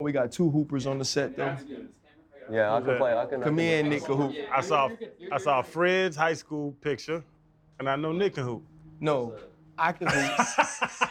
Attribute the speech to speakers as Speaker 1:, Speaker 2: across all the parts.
Speaker 1: We got 2 hoopers on the set though.
Speaker 2: Yeah, I can play.
Speaker 1: Come in, Nick can hoop.
Speaker 3: I saw Fred's high school picture, and I know Nick can hoop.
Speaker 1: No, I can hoop.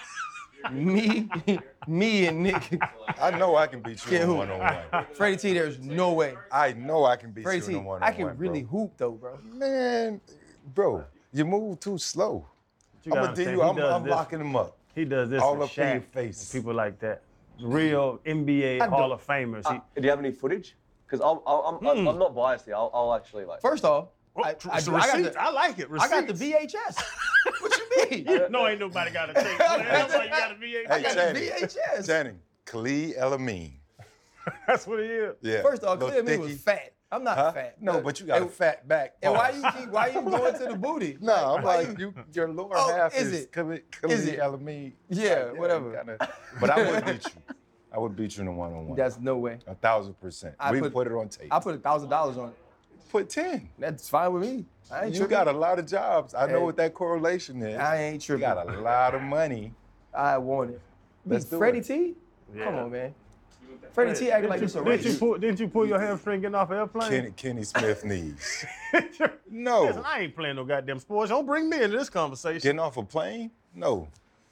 Speaker 1: me and Nick.
Speaker 4: I know I can beat you
Speaker 1: Can't
Speaker 4: in
Speaker 1: hoop.
Speaker 4: one-on-one.
Speaker 1: Freddie T, there's no way.
Speaker 4: I know I can beat
Speaker 1: Freddie
Speaker 4: you
Speaker 1: T,
Speaker 4: in a one-on-one,
Speaker 1: I can really
Speaker 4: bro.
Speaker 1: hoop though, bro.
Speaker 4: Man, bro, you move too slow.
Speaker 3: You
Speaker 4: I'm
Speaker 3: gotta
Speaker 4: gonna tell
Speaker 3: understand,
Speaker 4: you,
Speaker 3: he does
Speaker 4: I'm
Speaker 3: this.
Speaker 4: locking him up.
Speaker 3: He does this
Speaker 4: All
Speaker 3: for
Speaker 4: up in your
Speaker 3: Shaq
Speaker 4: face.
Speaker 3: and people like that. Real NBA
Speaker 1: I
Speaker 3: Hall
Speaker 1: do.
Speaker 3: of Famers.
Speaker 2: Do you have any footage? Because I'm not biased here. I'll actually like.
Speaker 1: First off, I
Speaker 3: like it.
Speaker 1: I got the VHS. What you mean?
Speaker 3: No, ain't nobody got a tape. That's why you got a VHS.
Speaker 4: Hey, Channing,
Speaker 1: VHS.
Speaker 4: Channing, Khalid El-Amin.
Speaker 3: That's what he is.
Speaker 4: Yeah.
Speaker 1: First off,
Speaker 4: Little
Speaker 1: clearly was
Speaker 4: thicky.
Speaker 1: fat. I'm not fat.
Speaker 4: No, but you got a fat back.
Speaker 1: And why
Speaker 4: Pause.
Speaker 1: you going to the booty?
Speaker 4: No, I'm
Speaker 1: Why
Speaker 4: like, your lower half
Speaker 1: is
Speaker 4: is
Speaker 1: it?
Speaker 4: Khalid
Speaker 1: Is it?
Speaker 4: El-Amin.
Speaker 1: Yeah,
Speaker 4: you
Speaker 1: whatever.
Speaker 4: But I would beat you. I would beat you in a one-on-one.
Speaker 1: That's no way.
Speaker 4: 1,000%. We put it on tape.
Speaker 1: I put $1,000 on it.
Speaker 4: Put 10.
Speaker 1: That's fine with me. I ain't
Speaker 4: You
Speaker 1: tripping.
Speaker 4: got a lot of jobs. I know
Speaker 1: Hey.
Speaker 4: what that correlation is.
Speaker 1: I ain't
Speaker 4: You
Speaker 1: tripping.
Speaker 4: got a lot of money.
Speaker 1: I want it.
Speaker 4: Let's
Speaker 1: Beat
Speaker 4: do
Speaker 1: Freddie
Speaker 4: it.
Speaker 1: T?
Speaker 3: Yeah.
Speaker 1: Come on, man. Freddie T acting like it's a race.
Speaker 3: Didn't you pull your hamstring getting off an airplane?
Speaker 4: Kenny Smith knees.
Speaker 3: Listen,
Speaker 4: No.
Speaker 3: I ain't playing no goddamn sports. Don't bring me into this conversation.
Speaker 4: Getting off a plane? No.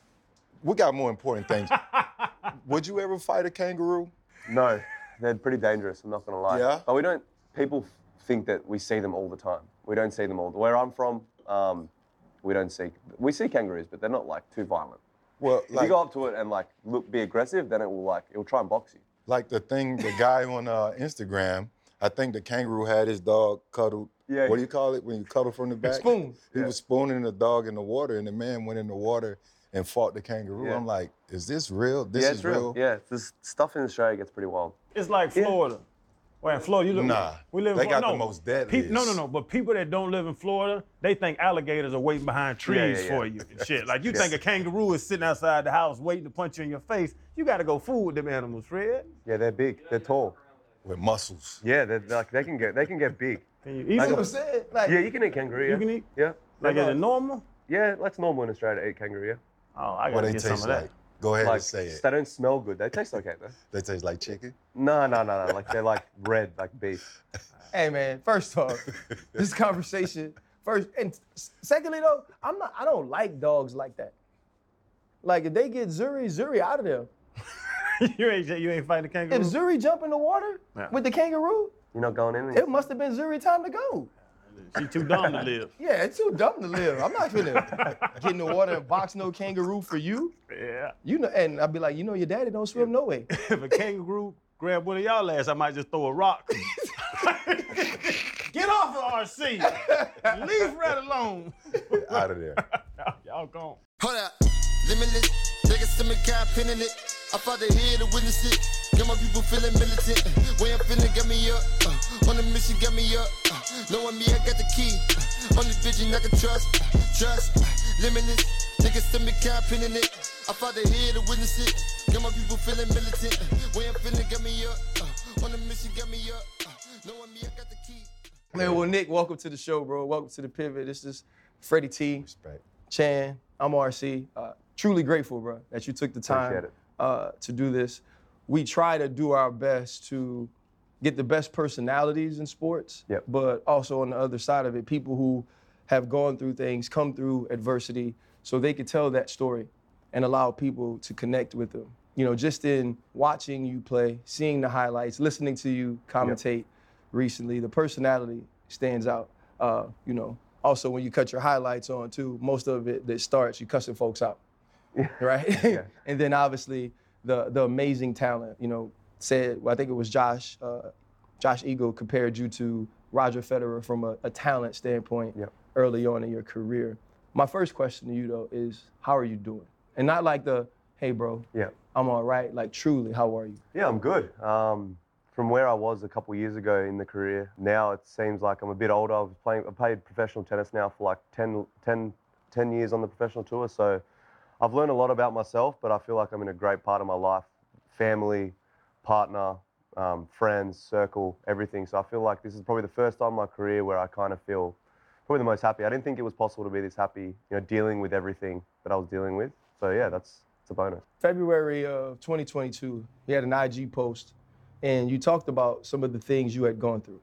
Speaker 4: We got more important things. Would you ever fight a kangaroo?
Speaker 2: No, they're pretty dangerous. I'm not gonna lie.
Speaker 4: Yeah?
Speaker 2: But we don't. People think that we see them all the time. We don't see them all. Where I'm from, we don't see. We see kangaroos, but they're not like too violent.
Speaker 4: Well,
Speaker 2: If you go up to it and like be aggressive, then it will try and box you.
Speaker 4: like the guy on Instagram, I think the kangaroo had his dog cuddled.
Speaker 2: Yeah.
Speaker 4: What do you call it when you cuddle from the back?
Speaker 1: Spoon.
Speaker 4: He was spooning the dog in the water, and the man went in the water and fought the kangaroo.
Speaker 2: Yeah.
Speaker 4: I'm like, is this real? This
Speaker 2: Yeah,
Speaker 4: is
Speaker 2: it's real. Yeah, this stuff in Australia gets pretty wild.
Speaker 3: It's like Florida. Well, in Florida, you live.
Speaker 4: Nah,
Speaker 3: we live in
Speaker 4: they got
Speaker 3: Florida.
Speaker 4: the most deadliest.
Speaker 3: No. But people that don't live in Florida, they think alligators are waiting behind trees
Speaker 2: yeah.
Speaker 3: for you and shit. Like you think a kangaroo is sitting outside the house waiting to punch you in your face. You got to go fool with them animals, Fred.
Speaker 2: Yeah, they're big. They're tall.
Speaker 4: With muscles.
Speaker 2: Yeah, they're like they can get big.
Speaker 3: Can you eat
Speaker 1: You know
Speaker 3: them?
Speaker 1: what I'm saying? Like,
Speaker 2: Yeah, you can eat kangaroo. Yeah.
Speaker 3: You can eat?
Speaker 2: Yeah.
Speaker 3: Like is
Speaker 2: They're
Speaker 3: it normal?
Speaker 2: Yeah, that's normal in Australia to eat kangaroo. Yeah.
Speaker 3: Oh, I
Speaker 4: What
Speaker 3: gotta
Speaker 4: they
Speaker 3: get some of
Speaker 4: taste
Speaker 3: that.
Speaker 4: like? Go ahead
Speaker 2: Like
Speaker 4: and say it.
Speaker 2: they don't smell good. They taste okay though.
Speaker 4: They taste like chicken?
Speaker 2: No. Like they're like red, like beef.
Speaker 1: hey man, first off, this conversation, first, and secondly though, I don't like dogs like that. Like if they get Zuri out of there.
Speaker 3: you ain't fighting the kangaroo.
Speaker 1: If Zuri jump in the water
Speaker 3: Yeah.
Speaker 1: with the kangaroo,
Speaker 2: You're not going in.
Speaker 1: it must have been Zuri time to go.
Speaker 3: She too dumb to live.
Speaker 1: Yeah, it's too dumb to live. I'm not gonna get in the water and box no kangaroo for you.
Speaker 3: Yeah.
Speaker 1: You know, and I'd be like, you know, your daddy don't swim no way.
Speaker 3: If a kangaroo grab one of y'all ass, I might just throw a rock. Get off of RC. Leave Red alone.
Speaker 4: Out of there.
Speaker 3: Y'all gone.
Speaker 5: Hold up, limitless. Take a stomach, got pin in it. I fought the head to witness it. Got my people feeling militant. Way I'm feeling, got me up. On the mission, got me up. Knowing me, I got the key. Only vision I can trust. Trust, limitless. Take a stomach, got pin in it. I fought the head to witness it. Got my people feeling militant. Way I'm feeling, got me up. On the mission, got me up. Knowing me, I got the key.
Speaker 1: Man, well, Nick, welcome to the show, bro. Welcome to the Pivot. This is Freddie T,
Speaker 4: Respect.
Speaker 1: Chan, I'm RC. Truly grateful, bro, that you took the time
Speaker 2: Appreciate
Speaker 1: to do this. We try to do our best to get the best personalities in sports,
Speaker 2: Yep.
Speaker 1: but also on the other side of it, people who have gone through things, come through adversity, so they could tell that story and allow people to connect with them. You know, just in watching you play, seeing the highlights, listening to you commentate recently, the personality stands out. You know, also when you cut your highlights on too, most of it that starts, you cussing folks out, right? And then obviously the amazing talent, you know, I think it was Josh Eagle compared you to Roger Federer from a talent standpoint early on in your career. My first question to you though is, how are you doing? And not like hey bro, I'm all right, like truly, how are you?
Speaker 2: Yeah, I'm good. From where I was a couple years ago in the career, now it seems like I'm a bit older. I played professional tennis now for like 10 years on the professional tour. So I've learned a lot about myself, but I feel like I'm in a great part of my life, family, partner, friends, circle, everything. So I feel like this is probably the first time in my career where I kind of feel probably the most happy. I didn't think it was possible to be this happy, you know, dealing with everything that I was dealing with. So yeah, it's a bonus.
Speaker 1: February of 2022, you had an IG post, and you talked about some of the things you had gone through,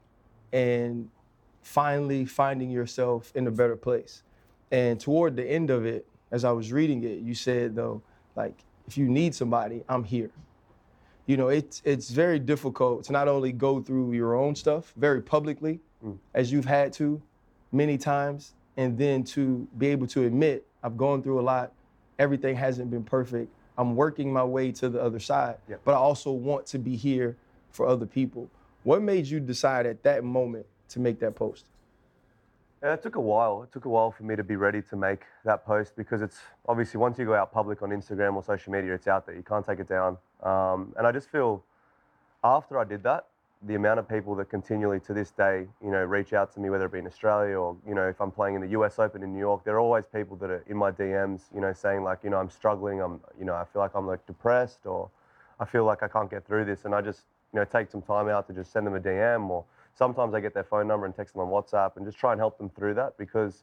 Speaker 1: and finally finding yourself in a better place. And toward the end of it, as I was reading it, you said, though, like, if you need somebody, I'm here. You know, it's very difficult to not only go through your own stuff very publicly, as you've had to many times, and then to be able to admit, I've gone through a lot, everything hasn't been perfect, I'm working my way to the other side, but I also want to be here for other people. What made you decide at that moment to make that post?
Speaker 2: Yeah, it took a while. It took a while for me to be ready to make that post because it's obviously once you go out public on Instagram or social media, it's out there. You can't take it down. And I just feel after I did that, the amount of people that continually to this day, you know, reach out to me, whether it be in Australia or, you know, if I'm playing in the US Open in New York, there are always people that are in my DMs, you know, saying like, you know, I'm struggling. I feel like I'm like depressed or I feel like I can't get through this. And I just, you know, take some time out to just send them a DM or sometimes I get their phone number and text them on WhatsApp and just try and help them through that because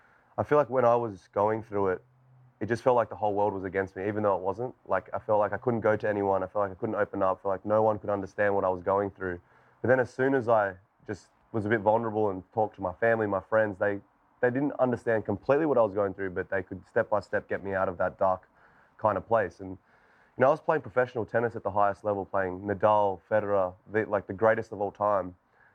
Speaker 2: I feel like when I was going through it, it just felt like the whole world was against me, even though it wasn't. Like, I felt like I couldn't go to anyone. I felt like I couldn't open up. I felt like no one could understand what I was going through. But then as soon as I just was a bit vulnerable and talked to my family, my friends, they didn't understand completely what I was going through, but they could step by step get me out of that dark kind of place. And, you know, I was playing professional tennis at the highest level, playing Nadal, Federer, the greatest of all time.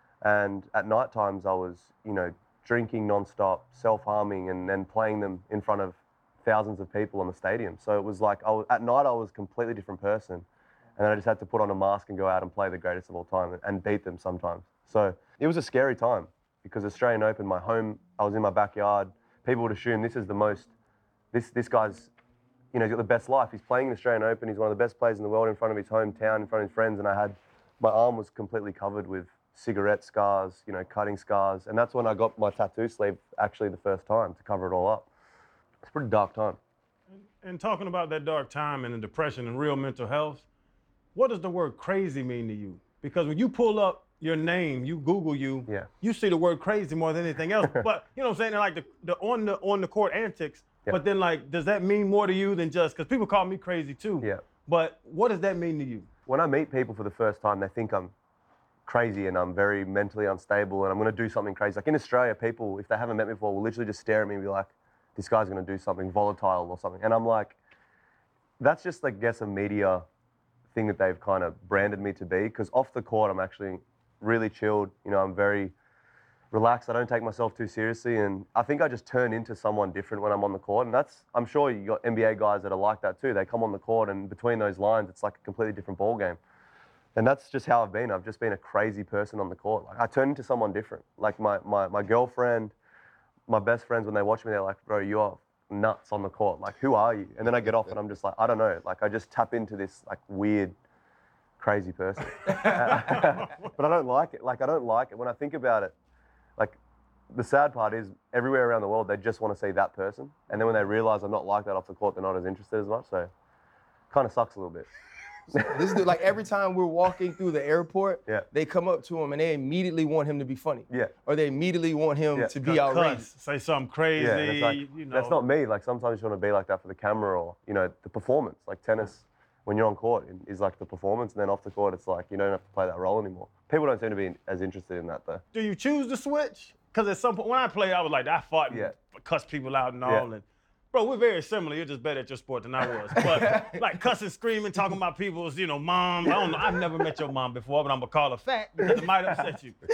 Speaker 2: And at night times I was, you know, drinking nonstop, self-harming, and then playing them in front of thousands of people in the stadium. So it was like, at night I was a completely different person. And then I just had to put on a mask and go out and play the greatest of all time and beat them sometimes. So it was a scary time because Australian Open, my home, I was in my backyard. People would assume this is the most, this guy's, you know, he's got the best life. He's playing the Australian Open. He's one of the best players in the world in front of his hometown, in front of his friends. And my arm was completely covered with cigarette scars, you know, cutting scars. And that's when I got my tattoo sleeve actually the first time to cover it all up. It's a pretty dark time.
Speaker 3: And talking about that dark time and the depression and real mental health, what does the word crazy mean to you? Because when you pull up your name, you Google you, you see the word crazy more than anything else. But you know what I'm saying? Like the on the court antics. But then like, does that mean more to you than just, because people call me crazy too. But what does that mean to you?
Speaker 2: When I meet people for the first time, they think I'm crazy and I'm very mentally unstable and I'm going to do something crazy. Like in Australia, people, if they haven't met me before, will literally just stare at me and be like, this guy's going to do something volatile or something. And I'm like, that's just, like, I guess, a media thing that they've kind of branded me to be. Because off the court, I'm actually really chilled. You know, I'm very relaxed. I don't take myself too seriously. And I think I just turn into someone different when I'm on the court. And that's, I'm sure you got NBA guys that are like that too. They come on the court and between those lines, it's like a completely different ball game. And that's just how I've been. I've just been a crazy person on the court. Like, I turn into someone different. Like my girlfriend, my best friends, when they watch me, they're like, bro, you are nuts on the court. Like, who are you? And then I get off and I'm just like, I don't know. Like, I just tap into this like weird, crazy person. But I don't like it. Like, I don't like it. When I think about it, like, the sad part is everywhere around the world, they just want to see that person. And then when they realize I'm not like that off the court, they're not as interested as much. So it kind of sucks a little bit.
Speaker 1: This is like every time we're walking through the airport, they come up to him and they immediately want him to be funny. Or they immediately want him to be outrageous.
Speaker 3: Say something crazy.
Speaker 2: Yeah, it's like,
Speaker 3: you know.
Speaker 2: That's not me. Like, sometimes you want to be like that for the camera or, you know, the performance. Like tennis, when you're on court, is like the performance. And then off the court, it's like you don't have to play that role anymore. People don't seem to be as interested in that though.
Speaker 3: Do you choose to switch? Because at some point, when I played, I was like, I fought and cussed people out and all. And bro, we're very similar. You're just better at your sport than I was. But like cussing, screaming, talking about people's, you know, mom. I don't know. I've never met your mom before, but I'm gonna call her fat because it might upset you.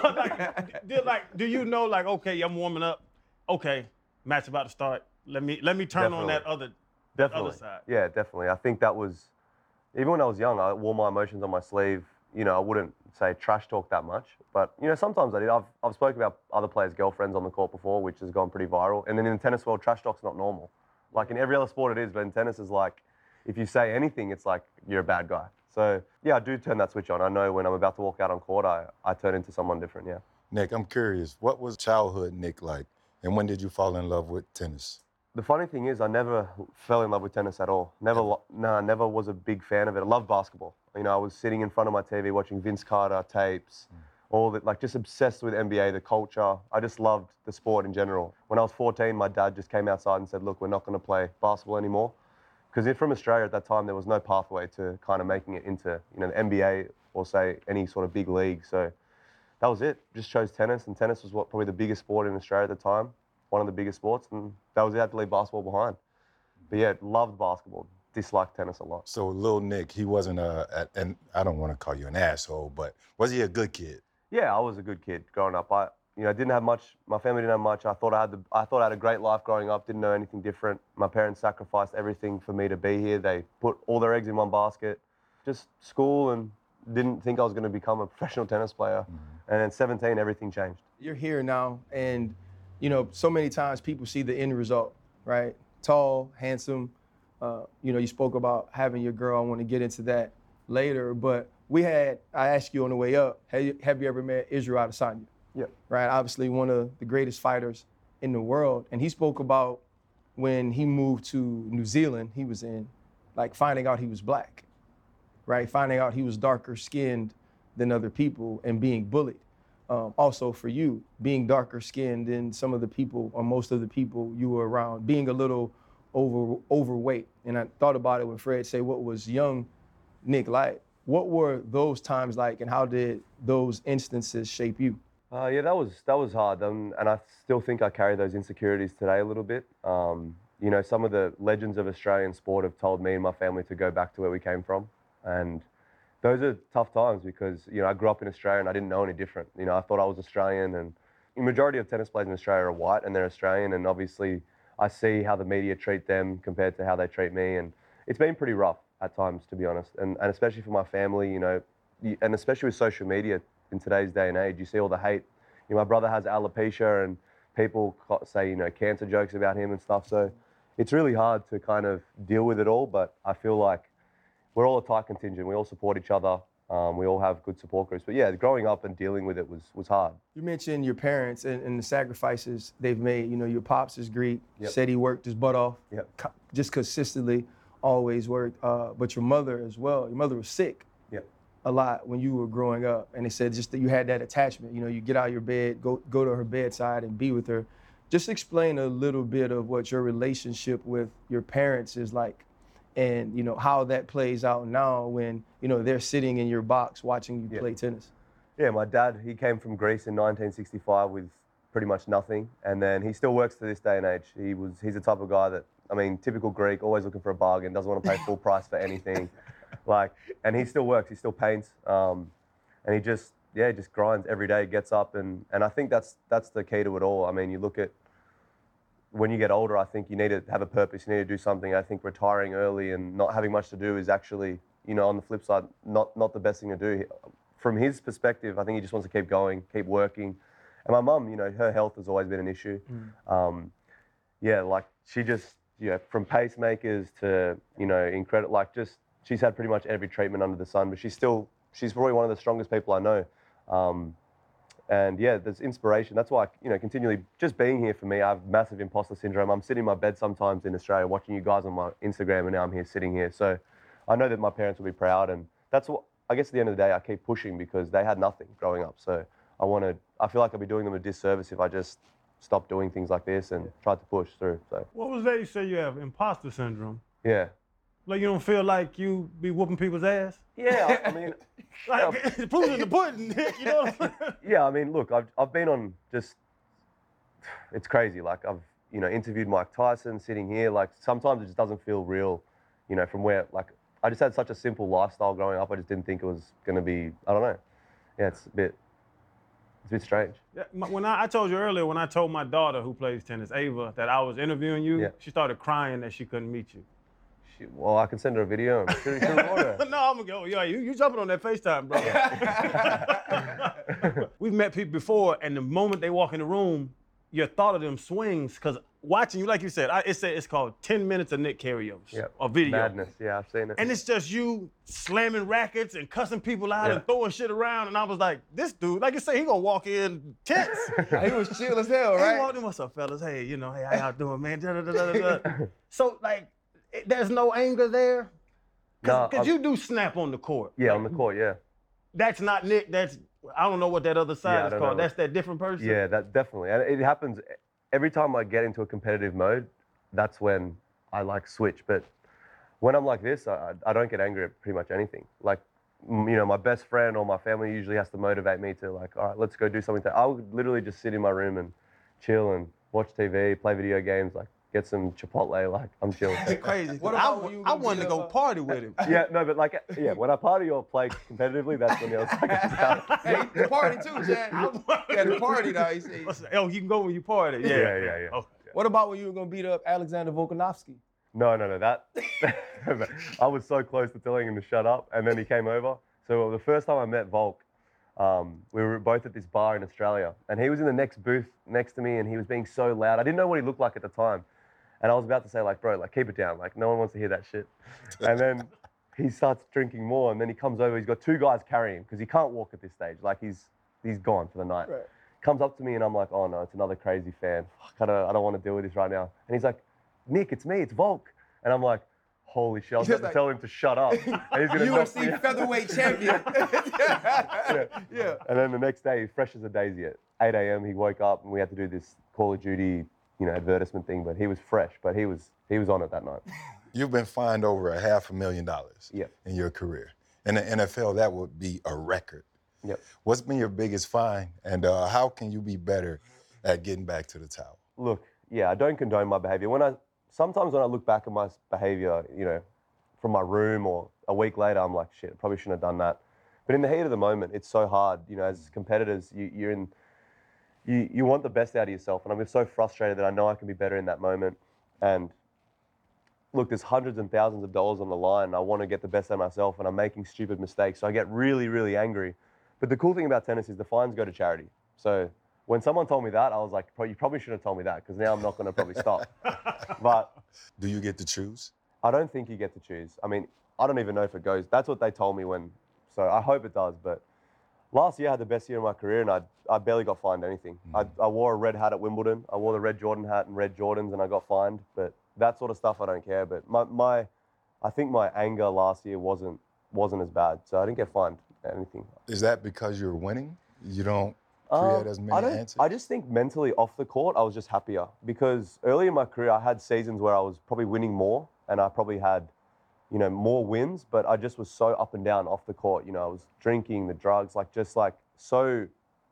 Speaker 3: But like, do you know, like, okay, I'm warming up. Okay, match about to start. Let me turn on that other side.
Speaker 2: Yeah, definitely. I think that was, even when I was young, I wore my emotions on my sleeve. You know, I wouldn't say trash talk that much, but you know, sometimes I did. I've spoken about other players' girlfriends on the court before, which has gone pretty viral. And then in the tennis world, trash talk's not normal. Like in every other sport it is, but in tennis is like, if you say anything, it's like you're a bad guy. So yeah, I do turn that switch on. I know when I'm about to walk out on court, I turn into someone different,
Speaker 4: Nick, I'm curious, what was childhood Nick like? And when did you fall in love with tennis?
Speaker 2: The funny thing is, I never fell in love with tennis at all. Never was a big fan of it. I love basketball. You know, I was sitting in front of my TV watching Vince Carter tapes, all that, like just obsessed with NBA, the culture. I just loved the sport in general. When I was 14, my dad just came outside and said, look, we're not going to play basketball anymore. because from Australia at that time, there was no pathway to kind of making it into, the NBA or say any sort of big league. So that was it. Just chose tennis, and tennis was probably the biggest sport in Australia at the time, one of the biggest sports, and that was it. I had to leave basketball behind. But yeah, loved basketball, disliked tennis a lot.
Speaker 4: So Lil Nick, he wasn't and I don't want to call you an asshole, but was he a good kid?
Speaker 2: Yeah, I was a good kid growing up. I didn't have much. My family didn't have much. I thought I had a great life growing up. Didn't know anything different. My parents sacrificed everything for me to be here. They put all their eggs in one basket. Just school, and didn't think I was going to become a professional tennis player. And at 17, everything changed.
Speaker 1: You're here now, and so many times people see the end result, right? Tall, handsome. You spoke about having your girl. I want to get into that later, but I asked you on the way up, have you ever met Israel Adesanya?
Speaker 2: Yeah.
Speaker 1: Right, obviously one of the greatest fighters in the world. And he spoke about when he moved to New Zealand, he was finding out he was black, right? Finding out he was darker skinned than other people and being bullied. Also for you, being darker skinned than some of the people or most of the people you were around, being a little overweight. And I thought about it when Fred said, what was young Nick like? What were those times like, and how did those instances shape you?
Speaker 2: Yeah, that was hard, and I still think I carry those insecurities today a little bit. Some of the legends of Australian sport have told me and my family to go back to where we came from, and those are tough times because I grew up in Australia and I didn't know any different. I thought I was Australian, and the majority of tennis players in Australia are white and they're Australian, and obviously I see how the media treat them compared to how they treat me, and it's been pretty rough at times, to be honest, and especially for my family, and especially with social media. In today's day and age, you see all the hate. My brother has alopecia and people say, cancer jokes about him and stuff. So it's really hard to kind of deal with it all, but I feel like we're all a tight contingent. We all support each other. We all have good support groups. But yeah, growing up and dealing with it was hard.
Speaker 1: You mentioned your parents and the sacrifices they've made. Your pops is Greek, said he worked his butt off, just consistently, always worked. But your mother as well. Your mother was sick. A lot when you were growing up, and they said just that you had that attachment. You get out of your bed, go to her bedside and be with her. Just explain a little bit of what your relationship with your parents is like, and how that plays out now when they're sitting in your box watching you play tennis.
Speaker 2: Yeah, my dad, he came from Greece in 1965 with pretty much nothing, and then he still works to this day and age. He's the type of guy that, typical Greek, always looking for a bargain, doesn't want to pay full price for anything. And he still works, he still paints, and he just grinds every day, gets up, and I think that's the key to it all. You look at when you get older, I think you need to have a purpose, you need to do something. I think retiring early and not having much to do is actually, on the flip side, not the best thing to do. From his perspective, I think he just wants to keep going, keep working. And my mum, her health has always been an issue. She just, from pacemakers to, incredible, she's had pretty much every treatment under the sun, but she's probably one of the strongest people I know. And yeah, there's inspiration. That's why, continually just being here for me, I have massive imposter syndrome. I'm sitting in my bed sometimes in Australia watching you guys on my Instagram, and now I'm here sitting here. So I know that my parents will be proud, and that's what, I guess at the end of the day, I keep pushing because they had nothing growing up. So I feel like I'd be doing them a disservice if I just stopped doing things like this and tried to push through. So.
Speaker 3: What was that you say you have? Imposter syndrome?
Speaker 2: Yeah.
Speaker 3: Like you don't feel like you be whooping people's ass?
Speaker 2: Yeah,
Speaker 3: the proof's in the pudding, Nick,
Speaker 2: Yeah, look, I've been on just, it's crazy. I've, interviewed Mike Tyson sitting here. Sometimes it just doesn't feel real, from where, I just had such a simple lifestyle growing up. I just didn't think it was going to be, I don't know. Yeah, it's a bit strange.
Speaker 3: Yeah, when I told you earlier, when I told my daughter who plays tennis, Ava, that I was interviewing you, she started crying that she couldn't meet you.
Speaker 2: Well, I can send her a video.
Speaker 3: No, I'm gonna go. Yeah, you jumping on that FaceTime, bro. We've met people before, and the moment they walk in the room, your thought of them swings. Because watching you, like you said, it's called 10 minutes of Nick Kyrgios, or video.
Speaker 2: Madness, yeah, I've seen it.
Speaker 3: And it's just you slamming rackets and cussing people out and throwing shit around. And I was like, this dude, like you say, he gonna walk in tense.
Speaker 1: He was chill as hell, right?
Speaker 3: He walked in, what's up, fellas? Hey, hey, how y'all doing, man? So, there's no anger there? Because you do snap on the court.
Speaker 2: Yeah, on the court, yeah.
Speaker 3: That's not Nick. I don't know what that other side is called. That's that different person?
Speaker 2: Yeah, that definitely. And it happens every time I get into a competitive mode, that's when I switch. But when I'm like this, I don't get angry at pretty much anything. Like, my best friend or my family usually has to motivate me to like, all right, let's go do something. I would literally just sit in my room and chill and watch TV, play video games, like get some Chipotle, like I'm chill.
Speaker 3: Crazy.
Speaker 1: What about when you
Speaker 3: I
Speaker 1: gonna
Speaker 3: wanted
Speaker 1: beat
Speaker 3: to go
Speaker 1: up,
Speaker 3: party with him.
Speaker 2: Yeah, no, but like, when I party or play competitively, that's when I was like,
Speaker 1: Hey, the party too, Chad. Yeah, the party now. He said.
Speaker 3: Oh, you can go when you party. Yeah.
Speaker 2: Yeah.
Speaker 3: Okay.
Speaker 1: What about when you were gonna beat up Alexander Volkanovski?
Speaker 2: No, that, I was so close to telling him to shut up, and then he came over. So the first time I met Volk, we were both at this bar in Australia, and he was in the next booth next to me, and he was being so loud. I didn't know what he looked like at the time, and I was about to say, like, bro, like, keep it down. Like, no one wants to hear that shit. And then he starts drinking more, and then he comes over. He's got two guys carrying him because he can't walk at this stage. Like, he's gone for the night.
Speaker 1: Right.
Speaker 2: Comes up to me, and I'm like, oh, no, it's another crazy fan. Fuck, I don't want to deal with this right now. And he's like, Nick, it's me, it's Volk. And I'm like, holy shit, I was about to tell him to shut up. And he's gonna knock me
Speaker 1: UFC
Speaker 2: out.
Speaker 1: featherweight champion. Yeah.
Speaker 2: And then the next day, fresh as a daisy at 8 a.m., he woke up and we had to do this Call of Duty, advertisement thing, but he was fresh, but he was on it that night.
Speaker 4: You've been fined over $500,000
Speaker 2: Yep.
Speaker 4: in your career. In the NFL, that would be a record.
Speaker 2: Yep.
Speaker 4: What's been your biggest fine, and how can you be better at getting back to the tower?
Speaker 2: Look, yeah, I don't condone my behavior. Sometimes when I look back at my behavior, from my room or a week later, I'm like, shit, I probably shouldn't have done that. But in the heat of the moment, it's so hard. As competitors, you want the best out of yourself. And I'm just so frustrated that I know I can be better in that moment. And look, there's hundreds and thousands of dollars on the line. And I want to get the best out of myself, and I'm making stupid mistakes. So I get really, really angry. But the cool thing about tennis is the fines go to charity. So when someone told me that, I was like, you probably should have told me that, because now I'm not going to probably stop. But
Speaker 4: Do you get to choose?
Speaker 2: I don't think you get to choose. I mean, I don't even know if it goes. That's what they told me so I hope it does. But last year I had the best year of my career, and I barely got fined anything. I wore a red hat at Wimbledon. I wore the red Jordan hat and red Jordans, and I got fined. But that sort of stuff I don't care. But I think my anger last year wasn't as bad, so I didn't get fined anything.
Speaker 4: Is that because you're winning? You don't create as many answers?
Speaker 2: I just think mentally off the court, I was just happier, because early in my career, I had seasons where I was probably winning more, and I probably had, more wins, but I just was so up and down off the court. I was drinking, the drugs, so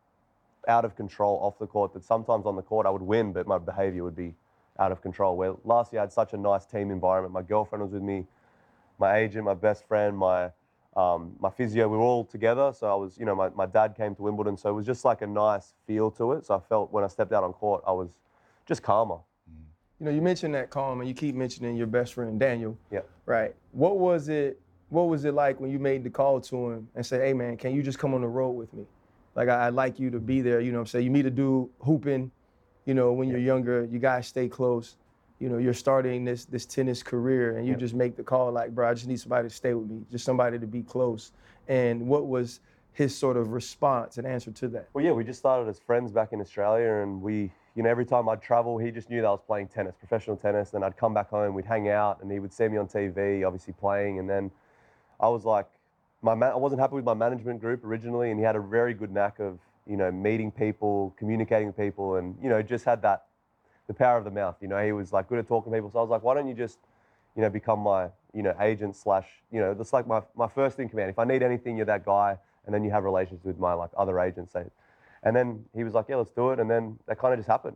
Speaker 2: out of control off the court that sometimes on the court I would win, but my behavior would be out of control. Where last year I had such a nice team environment. My girlfriend was with me, my agent, my best friend, my physio, we were all together. So I was, my dad came to Wimbledon, so it was just like a nice feel to it. So I felt when I stepped out on court, I was just calmer.
Speaker 1: You mentioned that calm, and you keep mentioning your best friend, Daniel.
Speaker 2: Yeah.
Speaker 1: Right. What was it like when you made the call to him and said, hey man, can you just come on the road with me? Like, I'd like you to be there, you know what I'm saying? You meet a dude hooping, when you're younger, you guys stay close. You're starting this tennis career, and you just make the call like, bro, I just need somebody to stay with me, just somebody to be close. And what was his sort of response and answer to that?
Speaker 2: Well, yeah, we just started as friends back in Australia, and we, every time I'd travel, he just knew that I was playing tennis, professional tennis. Then I'd come back home, we'd hang out, and he would see me on TV, obviously playing. And then I was like, I wasn't happy with my management group originally, and he had a very good knack of, meeting people, communicating with people, and, just had the power of the mouth. He was like good at talking to people. So I was like, why don't you just, become my, agent slash, that's like my first in command. If I need anything, you're that guy. And then you have relations with my other agents. And then he was like, yeah, let's do it. And then that kind of just happened.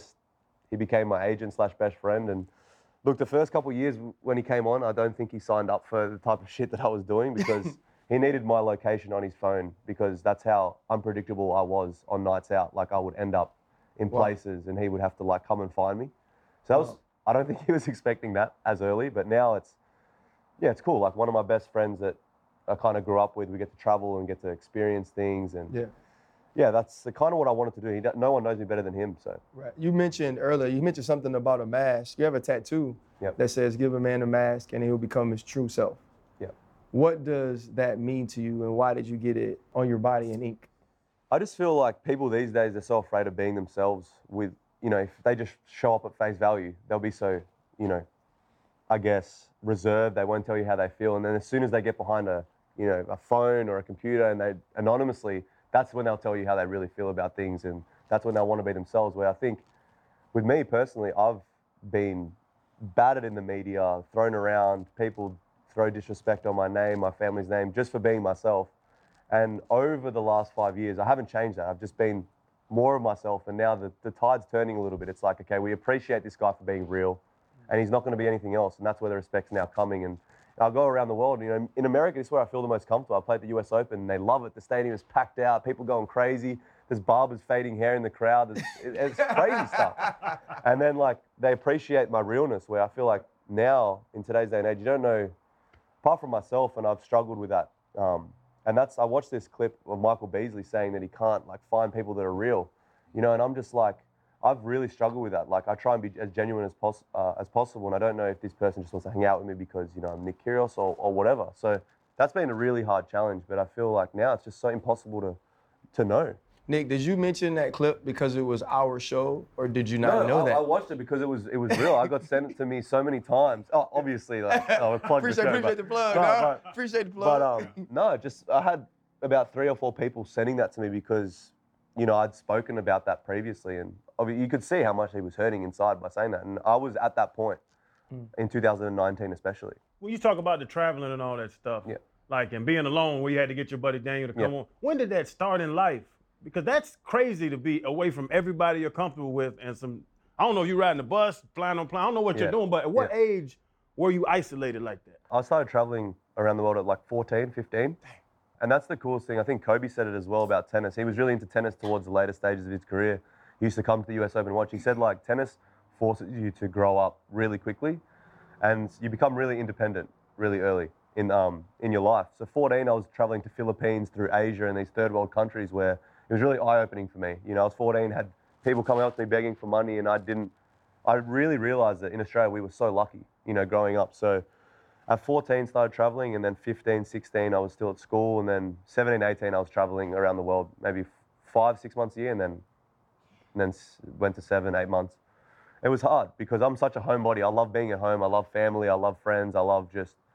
Speaker 2: He became my agent slash best friend. And look, the first couple of years when he came on, I don't think he signed up for the type of shit that I was doing, because he needed my location on his phone, because that's how unpredictable I was on nights out. Like, I would end up in places and he would have to come and find me. So I don't think he was expecting that as early, but now it's cool. Like, one of my best friends that I kind of grew up with, we get to travel and get to experience things. And that's the kind of what I wanted to do. No one knows me better than him. So
Speaker 1: right. You mentioned something about a mask. You have a tattoo that says, give a man a mask and he'll become his true self.
Speaker 2: Yeah.
Speaker 1: What does that mean to you, and why did you get it on your body in ink?
Speaker 2: I just feel like people these days, they're so afraid of being themselves with, if they just show up at face value, they'll be so, I guess, reserved. They won't tell you how they feel. And then as soon as they get behind a phone or a computer and they anonymously, that's when they'll tell you how they really feel about things. And that's when they'll want to be themselves. Where I think with me personally, I've been battered in the media, thrown around. People throw disrespect on my name, my family's name, just for being myself. And over the last 5 years, I haven't changed that. I've just been more of myself. And now the tide's turning a little bit. It's like, okay, we appreciate this guy for being real, and he's not going to be anything else. And that's where the respect's now coming. And I'll go around the world. You know, in America, this is where I feel the most comfortable. I played the US Open, and they love it. The stadium is packed out. People going crazy. There's barbers fading hair in the crowd. It's crazy stuff. And then, like, they appreciate my realness, where I feel like now, in today's day and age, you don't know, apart from myself, and I've struggled with that. And I watched this clip of Michael Beasley saying that he can't, like, find people that are real, you know, and I'm just like, I've really struggled with that. Like, I try and be as genuine as possible, and I don't know if this person just wants to hang out with me because, you know, I'm Nick Kyrgios or whatever. So that's been a really hard challenge, but I feel like now it's just so impossible to know.
Speaker 1: Nick, did you mention that clip because it was our show, or did you not know that?
Speaker 2: I watched it because it was real. I got sent it to me so many times. Oh, obviously, like,
Speaker 1: appreciate the plug. Appreciate the plug.
Speaker 2: But no, just I had about 3 or 4 people sending that to me because, you know, I'd spoken about that previously, and you could see how much he was hurting inside by saying that. And I was at that point in 2019, especially.
Speaker 3: When you talk about the traveling and all that stuff, like, and being alone, where you had to get your buddy Daniel to come on. When did that start in life? Because that's crazy to be away from everybody you're comfortable with and I don't know if you're riding the bus, flying on plane, I don't know what you're doing, but at what age were you isolated like that?
Speaker 2: I started traveling around the world at like 14, 15. And that's the coolest thing. I think Kobe said it as well about tennis. He was really into tennis towards the later stages of his career. He used to come to the US Open and watch. He said, like, tennis forces you to grow up really quickly and you become really independent really early in your life. So 14, I was traveling to Philippines, through Asia and these third world countries where it was really eye-opening for me. You know, I was 14, had people coming up to me begging for money, and I really realized that in Australia we were so lucky, you know, growing up. So at 14, started traveling, and then 15, 16, I was still at school, and then 17, 18, I was traveling around the world, maybe 5, 6 months a year, and then went to 7, 8 months. It was hard because I'm such a homebody. I love being at home. I love family. I love friends. I love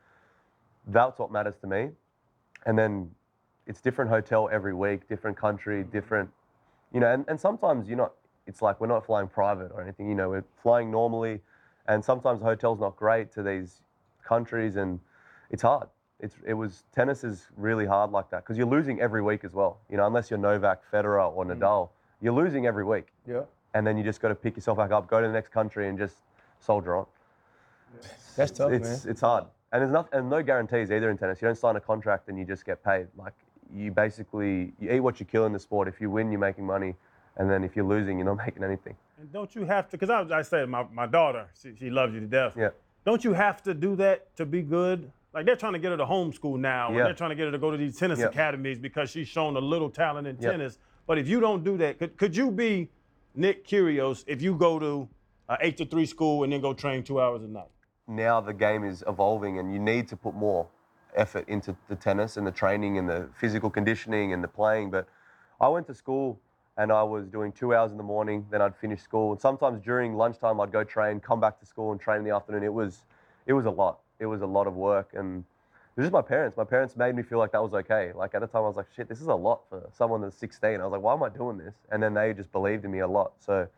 Speaker 2: that's what matters to me. And then it's different hotel every week, different country, different, you know, and sometimes it's like we're not flying private or anything, you know, we're flying normally, and sometimes the hotel's not great to these countries, and it's hard. Tennis is really hard like that because you're losing every week as well, you know, unless you're Novak, Federer or Nadal, you're losing every week.
Speaker 1: Yeah.
Speaker 2: And then you just got to pick yourself back up, go to the next country and just soldier on.
Speaker 1: That's tough, man.
Speaker 2: It's hard. And there's no guarantees either in tennis. You don't sign a contract and you just get paid. Like, you eat what you kill in the sport. If you win, you're making money. And then if you're losing, you're not making anything.
Speaker 3: And don't you have to, because I said my daughter, she loves you to death.
Speaker 2: Yeah.
Speaker 3: Don't you have to do that to be good? Like, they're trying to get her to homeschool now, and they're trying to get her to go to these tennis academies because she's shown a little talent in tennis. But if you don't do that, could you be Nick Kyrgios if you go to 8 to 3 school and then go train 2 hours a night?
Speaker 2: Now the game is evolving and you need to put more effort into the tennis and the training and the physical conditioning and the playing. But I went to school and I was doing 2 hours in the morning, then I'd finish school. And sometimes during lunchtime, I'd go train, come back to school and train in the afternoon. It was a lot. It was a lot of work. And it was just my parents. My parents made me feel like that was okay. Like, at the time I was like, shit, this is a lot for someone that's 16. I was like, why am I doing this? And then they just believed in me a lot. So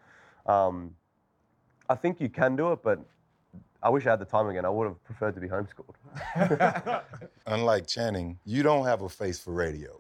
Speaker 2: I think you can do it, but I wish I had the time again. I would have preferred to be homeschooled.
Speaker 4: Unlike Channing, you don't have a face for radio.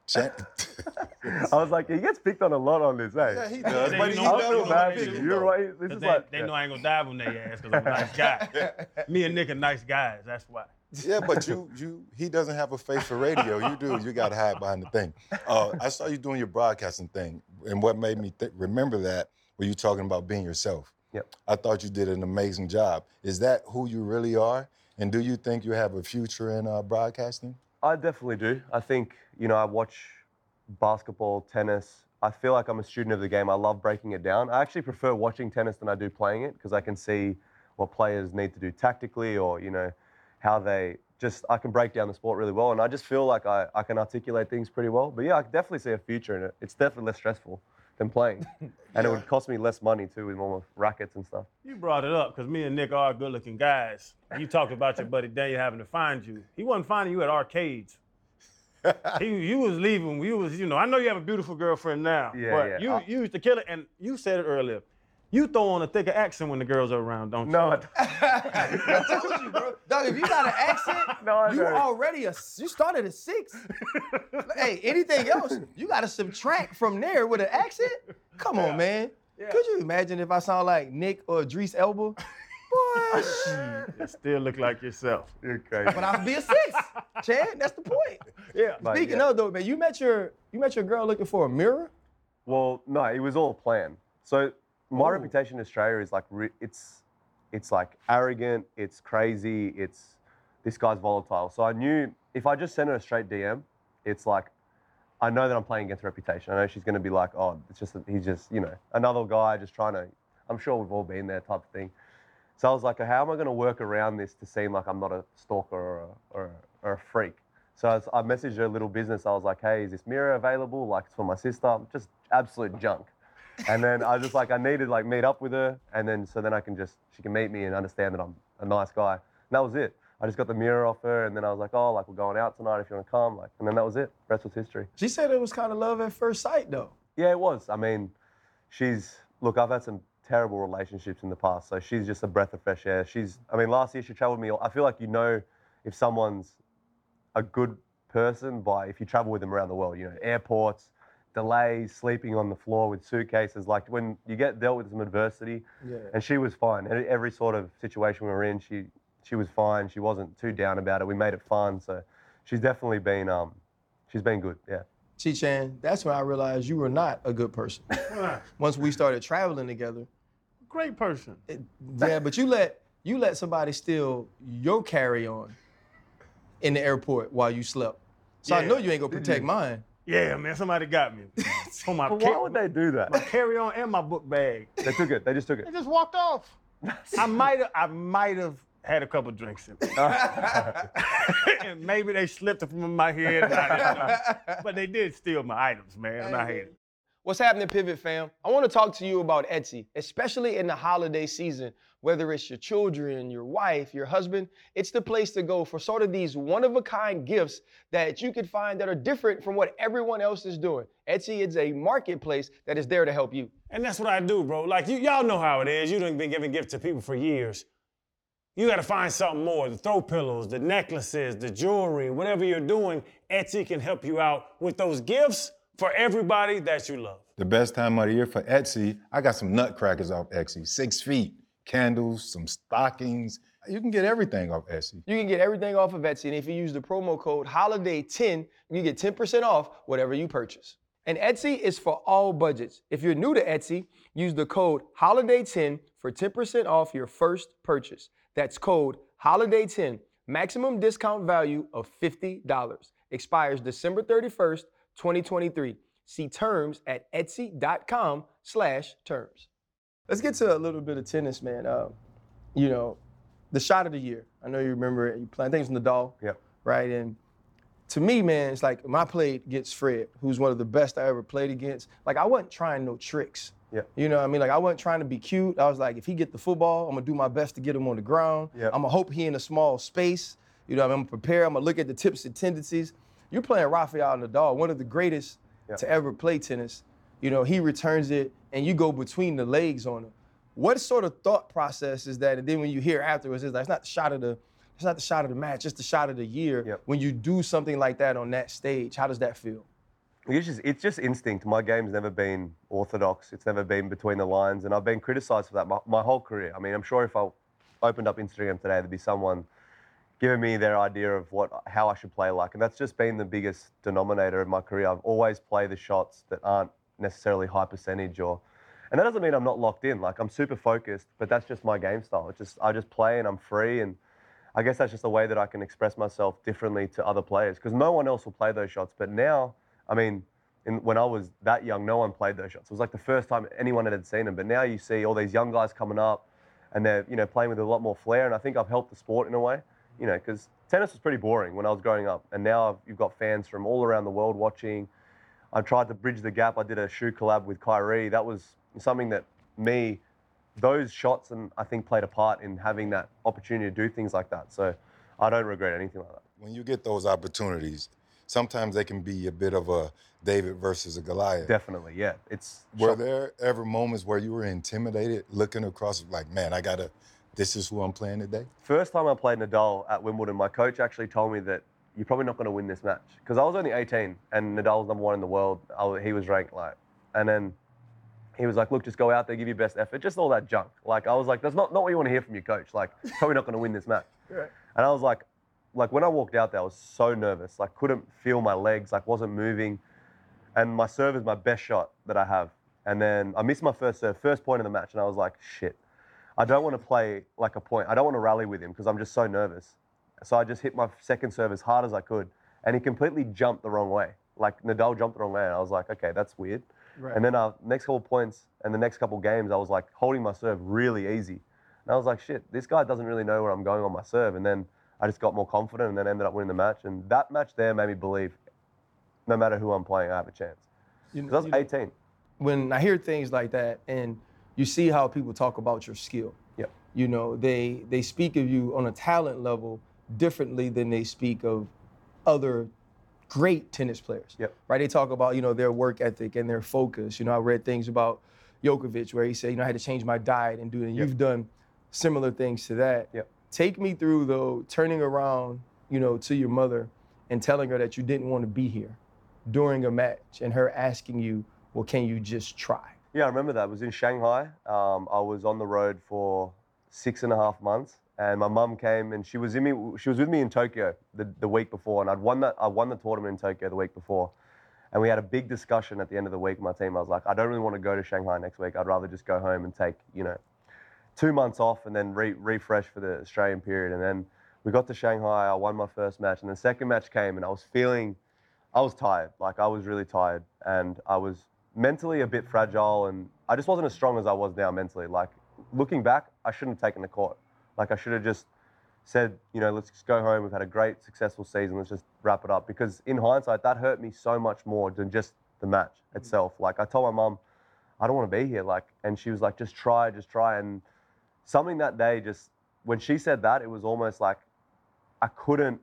Speaker 2: I was like, he gets picked on a lot on this, eh?
Speaker 4: Yeah, he does.
Speaker 3: They
Speaker 4: But
Speaker 3: know
Speaker 4: he
Speaker 3: I feel bad
Speaker 4: does.
Speaker 3: for you.
Speaker 2: You're right. This is like,
Speaker 3: They know I ain't gonna dive on their ass because I'm a nice guy. Me and Nick are nice guys, that's why.
Speaker 4: Yeah, but he doesn't have a face for radio. You do. You got to hide behind the thing. I saw you doing your broadcasting thing, and what made me remember that were you talking about being yourself.
Speaker 2: Yep.
Speaker 4: I thought you did an amazing job. Is that who you really are? And do you think you have a future in broadcasting?
Speaker 2: I definitely do. I think, you know, I watch basketball, tennis. I feel like I'm a student of the game. I love breaking it down. I actually prefer watching tennis than I do playing it because I can see what players need to do tactically, or, you know, how I can break down the sport really well. And I just feel like I can articulate things pretty well. But yeah, I definitely see a future in it. It's definitely less stressful than playing. And it would cost me less money too with more rackets and stuff.
Speaker 3: You brought it up because me and Nick are good-looking guys. You talked about your buddy Daniel having to find you. He wasn't finding you at arcades. You was leaving. You was, you know, I know you have a beautiful girlfriend now, but you used to kill it. And you said it earlier. You throw on a thicker accent when the girls are around, don't you?
Speaker 2: No,
Speaker 1: I told you, bro. Dog, if you got an accent,
Speaker 2: No, I
Speaker 1: you
Speaker 2: don't.
Speaker 1: already you started at 6. Hey, anything else, you got to subtract from there with an accent? Come on, man. Could you imagine if I sound like Nick or Idris Elba? Boy,
Speaker 3: You still look like yourself.
Speaker 2: You're crazy.
Speaker 1: but I'll be a 6. Chan, that's the point.
Speaker 3: Yeah.
Speaker 2: But,
Speaker 1: Speaking
Speaker 2: yeah.
Speaker 1: of though, man, you met your girl looking for a mirror?
Speaker 2: Well, no, it was all planned. So my reputation in Australia is like it's like arrogant, it's crazy, this guy's volatile. So I knew if I just sent her a straight DM, it's like I know that I'm playing against reputation. I know she's going to be like, oh, he's just another guy just trying to. I'm sure we've all been there type of thing. So I was like, how am I going to work around this to seem like I'm not a stalker or a freak? So I messaged her a little business. I was like, hey, is this mirror available? Like, it's for my sister. Just absolute junk. And then I just I needed meet up with her, and then so then she can meet me and understand that I'm a nice guy. And that was it. I just got the mirror off her, and then I was like, oh, we're going out tonight if you want to come. And then that was it. The rest was history.
Speaker 1: She said it was kind of love at first sight though.
Speaker 2: Yeah, it was. I mean, I've had some terrible relationships in the past, so she's just a breath of fresh air. Last year she traveled with me. I feel like if someone's a good person if you travel with them around the world, airports, delays, sleeping on the floor with suitcases, like when you get dealt with some adversity, and she was fine. Every sort of situation we were in, she was fine. She wasn't too down about it. We made it fun, so she's definitely been, she's been good, yeah.
Speaker 1: Chi-Chan, that's when I realized you were not a good person. Once we started traveling together.
Speaker 3: Great person.
Speaker 1: But you let somebody steal your carry-on in the airport while you slept. So I know you ain't gonna protect mine.
Speaker 3: Yeah, man, somebody got me. For my
Speaker 2: But why would they do that?
Speaker 3: my carry-on and my book bag.
Speaker 2: They took it. They just took it.
Speaker 3: They just walked off. I might have had a couple drinks in it. And maybe they slipped it from my head. And I didn't know. But they did steal my items, man, and I hate it.
Speaker 1: What's happening, Pivot fam? I want to talk to you about Etsy, especially in the holiday season. Whether it's your children, your wife, your husband, it's the place to go for sort of these one-of-a-kind gifts that you can find that are different from what everyone else is doing. Etsy is a marketplace that is there to help you.
Speaker 6: And that's what I do, bro. Like, y'all know how it is. You done been giving gifts to people for years. You gotta find something more. The throw pillows, the necklaces, the jewelry, whatever you're doing, Etsy can help you out with those gifts for everybody that you love.
Speaker 4: The best time of the year for Etsy, I got some nutcrackers off Etsy, 6 feet, candles, some stockings. You can get everything off Etsy.
Speaker 1: You can get everything off of Etsy, and if you use the promo code HOLIDAY10, you get 10% off whatever you purchase. And Etsy is for all budgets. If you're new to Etsy, use the code HOLIDAY10 for 10% off your first purchase. That's code HOLIDAY10, maximum discount value of $50. Expires December 31st, 2023. See terms at etsy.com/terms. Let's get to a little bit of tennis, man. The shot of the year. I know you remember it. You playing things from Nadal.
Speaker 2: Yep.
Speaker 1: Right? And to me, man, it's like when I played against Fred, who's one of the best I ever played against, like I wasn't trying no tricks.
Speaker 2: Yeah.
Speaker 1: You know what I mean? Like I wasn't trying to be cute. I was like, if he get the football, I'm gonna do my best to get him on the ground.
Speaker 2: Yep.
Speaker 1: I'm gonna hope he in a small space. You know what I mean? I'm gonna prepare, I'm gonna look at the tips and tendencies. You're playing Rafael Nadal, one of the greatest to ever play tennis. You know, he returns it and you go between the legs on him. What sort of thought process is that? And then when you hear afterwards, it's like, it's not the shot of the match, it's the shot of the year.
Speaker 2: Yep.
Speaker 1: When you do something like that on that stage, how does that feel?
Speaker 2: It's just instinct. My game's never been orthodox. It's never been between the lines, and I've been criticised for that my whole career. I mean, I'm sure if I opened up Instagram today, there'd be someone giving me their idea of how I should play like, and that's just been the biggest denominator of my career. I've always played the shots that aren't necessarily high percentage, and that doesn't mean I'm not locked in. Like I'm super focused, but that's just my game style. I just play and I'm free, and I guess that's just a way that I can express myself differently to other players because no one else will play those shots. But now, I mean, when I was that young, no one played those shots. It was like the first time anyone had seen them. But now you see all these young guys coming up, and they're playing with a lot more flair. And I think I've helped the sport in a way, because tennis was pretty boring when I was growing up, and now you've got fans from all around the world watching. I tried to bridge the gap. I did a shoe collab with Kyrie. That was something that those shots, and I think played a part in having that opportunity to do things like that. So I don't regret anything like that.
Speaker 4: When you get those opportunities, sometimes they can be a bit of a David versus a Goliath.
Speaker 2: Definitely, yeah.
Speaker 4: Were there ever moments where you were intimidated, looking across, like, man, this is who I'm playing today?
Speaker 2: First time I played Nadal at Wimbledon, my coach actually told me that you're probably not going to win this match. Because I was only 18 and Nadal was #1 in the world. He was ranked like, and then he was like, look, just go out there, give your best effort, just all that junk. Like, I was like, that's not what you want to hear from your coach. Like, probably not going to win this match.
Speaker 1: Right.
Speaker 2: And I was like when I walked out there, I was so nervous. Like, couldn't feel my legs, like wasn't moving. And my serve is my best shot that I have. And then I missed my first serve, first point of the match. And I was like, shit, I don't want to play like a point. I don't want to rally with him because I'm just so nervous. So I just hit my second serve as hard as I could. And he completely jumped the wrong way. Like, Nadal jumped the wrong way. And I was like, okay, that's weird.
Speaker 1: Right.
Speaker 2: And then next couple points and the next couple games, I was like holding my serve really easy. And I was like, shit, this guy doesn't really know where I'm going on my serve. And then I just got more confident and then ended up winning the match. And that match there made me believe no matter who I'm playing, I have a chance. Because I was 18.
Speaker 1: When I hear things like that and you see how people talk about your skill,
Speaker 2: Yep.
Speaker 1: you know, they speak of you on a talent level differently than they speak of other great tennis players.
Speaker 2: Yep.
Speaker 1: Right? They talk about, you know, their work ethic and their focus. You know, I read things about Djokovic where he said, you know, I had to change my diet and do it. And
Speaker 2: Yep.
Speaker 1: you've done similar things to that.
Speaker 2: Yep.
Speaker 1: Take me through, though, turning around, you know, to your mother and telling her that you didn't want to be here during a match and her asking you, well, can you just try?
Speaker 2: Yeah, I remember that. It was in Shanghai. I was on the road for 6.5 months. And my mum came and she was with me in Tokyo the week before, and I won the tournament in Tokyo the week before. And we had a big discussion at the end of the week with my team. I was like, I don't really want to go to Shanghai next week. I'd rather just go home and take, 2 months off and then refresh for the Australian period. And then we got to Shanghai, I won my first match, and the second match came and I was tired. Like, I was really tired and I was mentally a bit fragile and I just wasn't as strong as I was now mentally. Like, looking back, I shouldn't have taken the court. Like, I should have just said, let's just go home. We've had a great, successful season. Let's just wrap it up. Because in hindsight, that hurt me so much more than just the match itself. Like, I told my mum, I don't want to be here. Like, and she was like, just try. And something that day, just when she said that, it was almost like I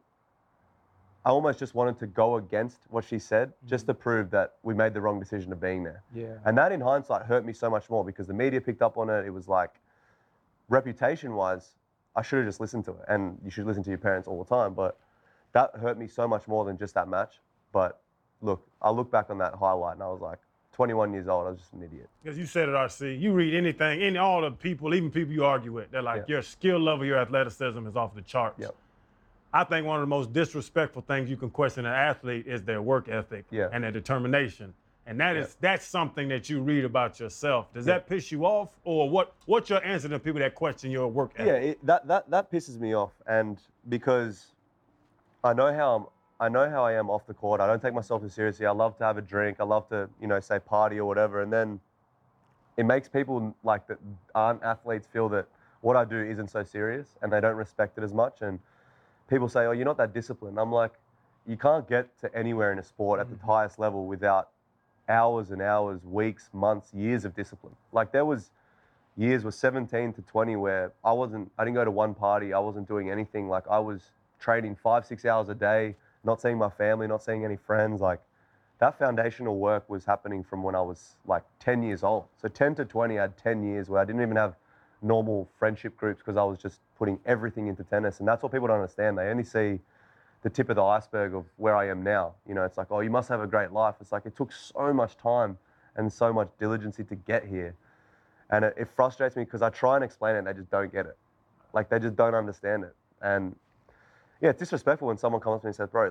Speaker 2: almost just wanted to go against what she said just to prove that we made the wrong decision of being there.
Speaker 1: Yeah.
Speaker 2: And that in hindsight hurt me so much more because the media picked up on it. It was like, reputation-wise, I should have just listened to it. And you should listen to your parents all the time. But that hurt me so much more than just that match. But look, I look back on that highlight and I was like, 21 years old, I was just an idiot.
Speaker 3: Because you said it, RC. You read anything, all the people, even people you argue with, they're like, your skill level, your athleticism is off the charts.
Speaker 2: Yep.
Speaker 3: I think one of the most disrespectful things you can question an athlete is their work ethic and their determination. And that's something that you read about yourself. Does that piss you off? Or what's your answer to people that question your work ethic?
Speaker 2: Yeah, that pisses me off. And because I know how I am off the court. I don't take myself too seriously. I love to have a drink. I love to, say party or whatever. And then it makes people like that aren't athletes feel that what I do isn't so serious and they don't respect it as much. And people say, oh, you're not that disciplined. I'm like, you can't get to anywhere in a sport at the highest level without hours and hours, weeks, months, years of discipline. Like, there was years with 17 to 20 where I didn't go to one party. I wasn't doing anything. Like, I was training 5-6 hours a day, not seeing my family, not seeing any friends. Like, that foundational work was happening from when I was like 10 years old. So 10 to 20, I had 10 years where I didn't even have normal friendship groups because I was just putting everything into tennis. And that's what people don't understand. They only see the tip of the iceberg of where I am now. It's like, oh, you must have a great life. It's like, it took so much time and so much diligence to get here. And it frustrates me because I try and explain it and they just don't get it. Like, they just don't understand it. And yeah, it's disrespectful when someone comes to me and says, bro,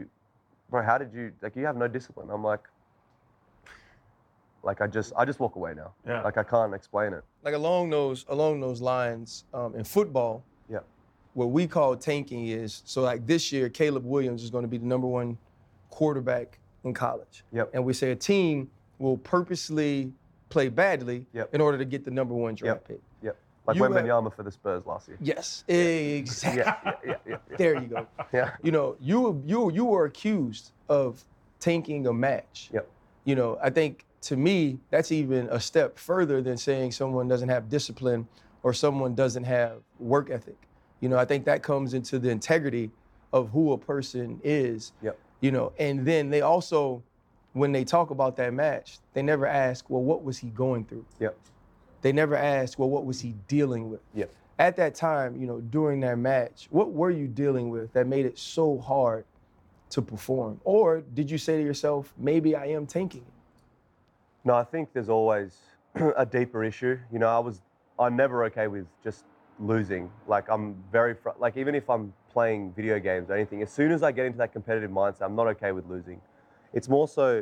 Speaker 2: how did you, you have no discipline. I'm like I just walk away now.
Speaker 3: Yeah.
Speaker 2: Like, I can't explain it.
Speaker 1: Like, along those lines, in football, what we call tanking is, so like this year, Caleb Williams is going to be the #1 quarterback in college.
Speaker 2: Yep.
Speaker 1: And we say a team will purposely play badly in order to get the #1 draft pick.
Speaker 2: Yep. Like Wembanyama for the Spurs last year.
Speaker 1: Yes, exactly.
Speaker 2: Yeah.
Speaker 1: There you go.
Speaker 2: Yeah.
Speaker 1: You were accused of tanking a match.
Speaker 2: Yep.
Speaker 1: I think to me, that's even a step further than saying someone doesn't have discipline or someone doesn't have work ethic. I think that comes into the integrity of who a person is.
Speaker 2: Yep.
Speaker 1: you know, and then they also, when they talk about that match, they never ask, well, what was he going through?
Speaker 2: Yep.
Speaker 1: They never ask, well, what was he dealing with?
Speaker 2: Yep.
Speaker 1: At that time, you know, during that match, what were you dealing with that made it so hard to perform? Or did you say to yourself, maybe I am tanking it?
Speaker 2: No, I think there's always a deeper issue. You know, I'm never okay with just losing. Like I'm like even if I'm playing video games or anything, as soon as I get into that competitive mindset, I'm not okay with losing. It's more so,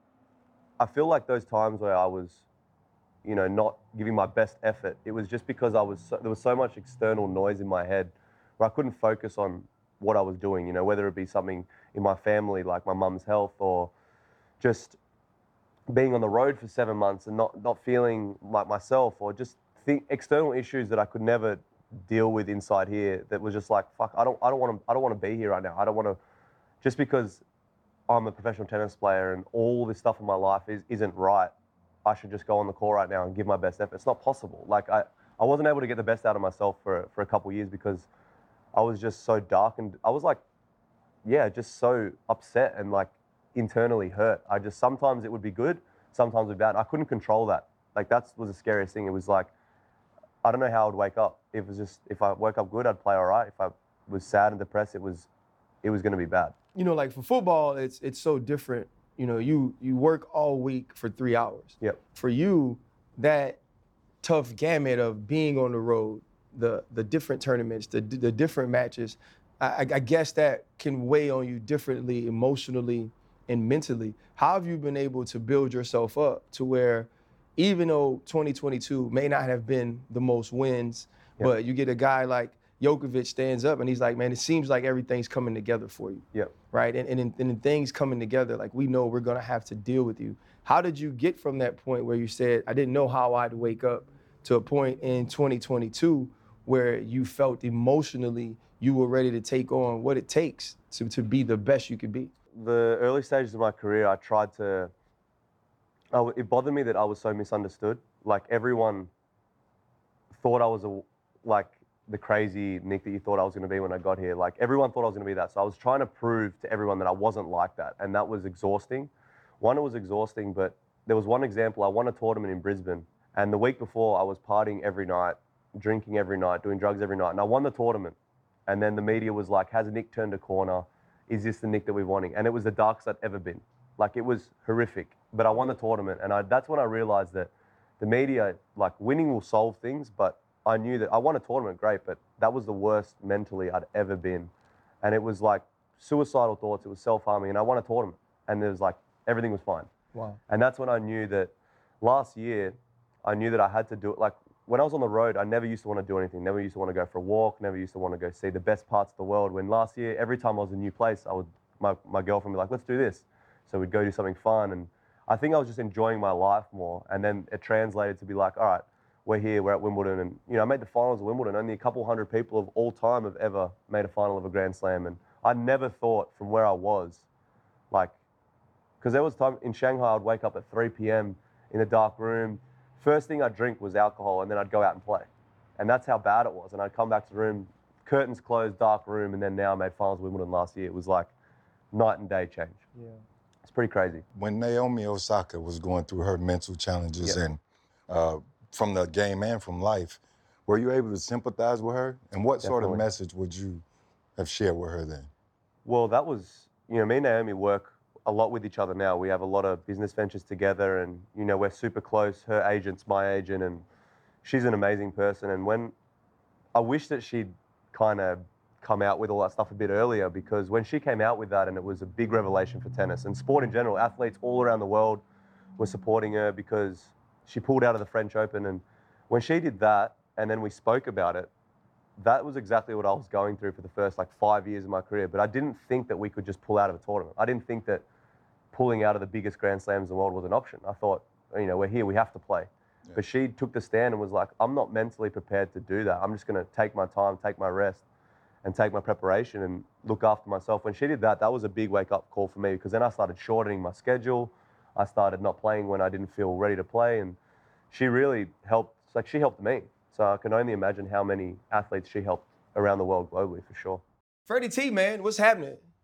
Speaker 2: I feel like those times where I was, you know, not giving my best effort, it was just because there was so much external noise in my head where I couldn't focus on what I was doing, you know, whether it be something in my family, like my mum's health, or just being on the road for 7 months and not feeling like myself, or just external issues that I could never deal with inside here. That was just like, fuck, I don't want to be here right now. I don't want to, just because I'm a professional tennis player and all this stuff in my life isn't right, I should just go on the court right now and give my best effort. It's not possible. Like I wasn't able to get the best out of myself for a couple of years because I was just so dark, and I was like, yeah, just so upset and like internally hurt. Sometimes it would be good, sometimes it would be bad. I couldn't control that. Like that was the scariest thing. It was like, I don't know how I'd wake up. If I woke up good, I'd play all right. If I was sad and depressed, it was going to be bad.
Speaker 1: You know, like for football, it's so different. You know, you work all week for 3 hours.
Speaker 2: Yep.
Speaker 1: For you, that tough gamut of being on the road, the different tournaments, the different matches, I guess that can weigh on you differently emotionally and mentally. How have you been able to build yourself up to where, even though 2022 may not have been the most wins, but you get a guy like Djokovic stands up and he's like, man, it seems like everything's coming together for you.
Speaker 2: Yep.
Speaker 1: Right? And in things coming together, like we know we're gonna have to deal with you. How did you get from that point where you said, I didn't know how I'd wake up, to a point in 2022 where you felt emotionally you were ready to take on what it takes to be the best you could be?
Speaker 2: The early stages of my career, it bothered me that I was so misunderstood. Like everyone thought I was the crazy Nick that you thought I was going to be when I got here. Like everyone thought I was going to be that. So I was trying to prove to everyone that I wasn't like that. And that was exhausting. It was exhausting, but there was one example. I won a tournament in Brisbane. And the week before I was partying every night, drinking every night, doing drugs every night. And I won the tournament. And then the media was like, has Nick turned a corner? Is this the Nick that we're wanting? And it was the darkest I'd ever been. Like it was horrific. But I won the tournament. And that's when I realized that the media, like winning will solve things, but I knew that I won a tournament, great, but that was the worst mentally I'd ever been. And it was like suicidal thoughts, it was self-harming, and I won a tournament. And there was like, everything was fine.
Speaker 1: Wow.
Speaker 2: And that's when I knew that last year, I knew that I had to do it. Like when I was on the road, I never used to want to do anything, never used to want to go for a walk, never used to want to go see the best parts of the world. When last year, every time I was in a new place, my girlfriend would be like, let's do this. So we'd go do something fun. And I think I was just enjoying my life more. And then it translated to be like, all right, we're here, we're at Wimbledon. And, you know, I made the finals of Wimbledon. Only a couple hundred people of all time have ever made a final of a Grand Slam. And I never thought from where I was, like, because there was time in Shanghai, I'd wake up at 3 p.m. in a dark room. First thing I'd drink was alcohol, and then I'd go out and play. And that's how bad it was. And I'd come back to the room, curtains closed, dark room, and then now I made finals of Wimbledon last year. It was like night and day change.
Speaker 1: Yeah.
Speaker 2: It's pretty crazy.
Speaker 4: When Naomi Osaka was going through her mental challenges and from the game and from life, were you able to sympathize with her? And what sort of message would you have shared with her then?
Speaker 2: Well, that was, you know, me and Naomi work a lot with each other now. We have a lot of business ventures together and, you know, we're super close. Her agent's my agent and she's an amazing person. And when I wish that she'd kind of come out with all that stuff a bit earlier, because when she came out with that, and it was a big revelation for tennis and sport in general, athletes all around the world were supporting her because she pulled out of the French Open. And when she did that, and then we spoke about it, that was exactly what I was going through for the first 5 years of my career. But I didn't think that we could just pull out of a tournament. I didn't think that pulling out of the biggest Grand Slams in the world was an option. I thought, you know, we're here, we have to play. Yeah. But she took the stand and was like, I'm not mentally prepared to do that. I'm just going to take my time, take my rest, and take my preparation and look after myself. When she did that, that was a big wake-up call for me, because then I started shortening my schedule. I started not playing when I didn't feel ready to play, and she really helped. She helped me. So I can only imagine how many athletes she helped around the world globally, for sure.
Speaker 1: Freddie T, man, what's happening?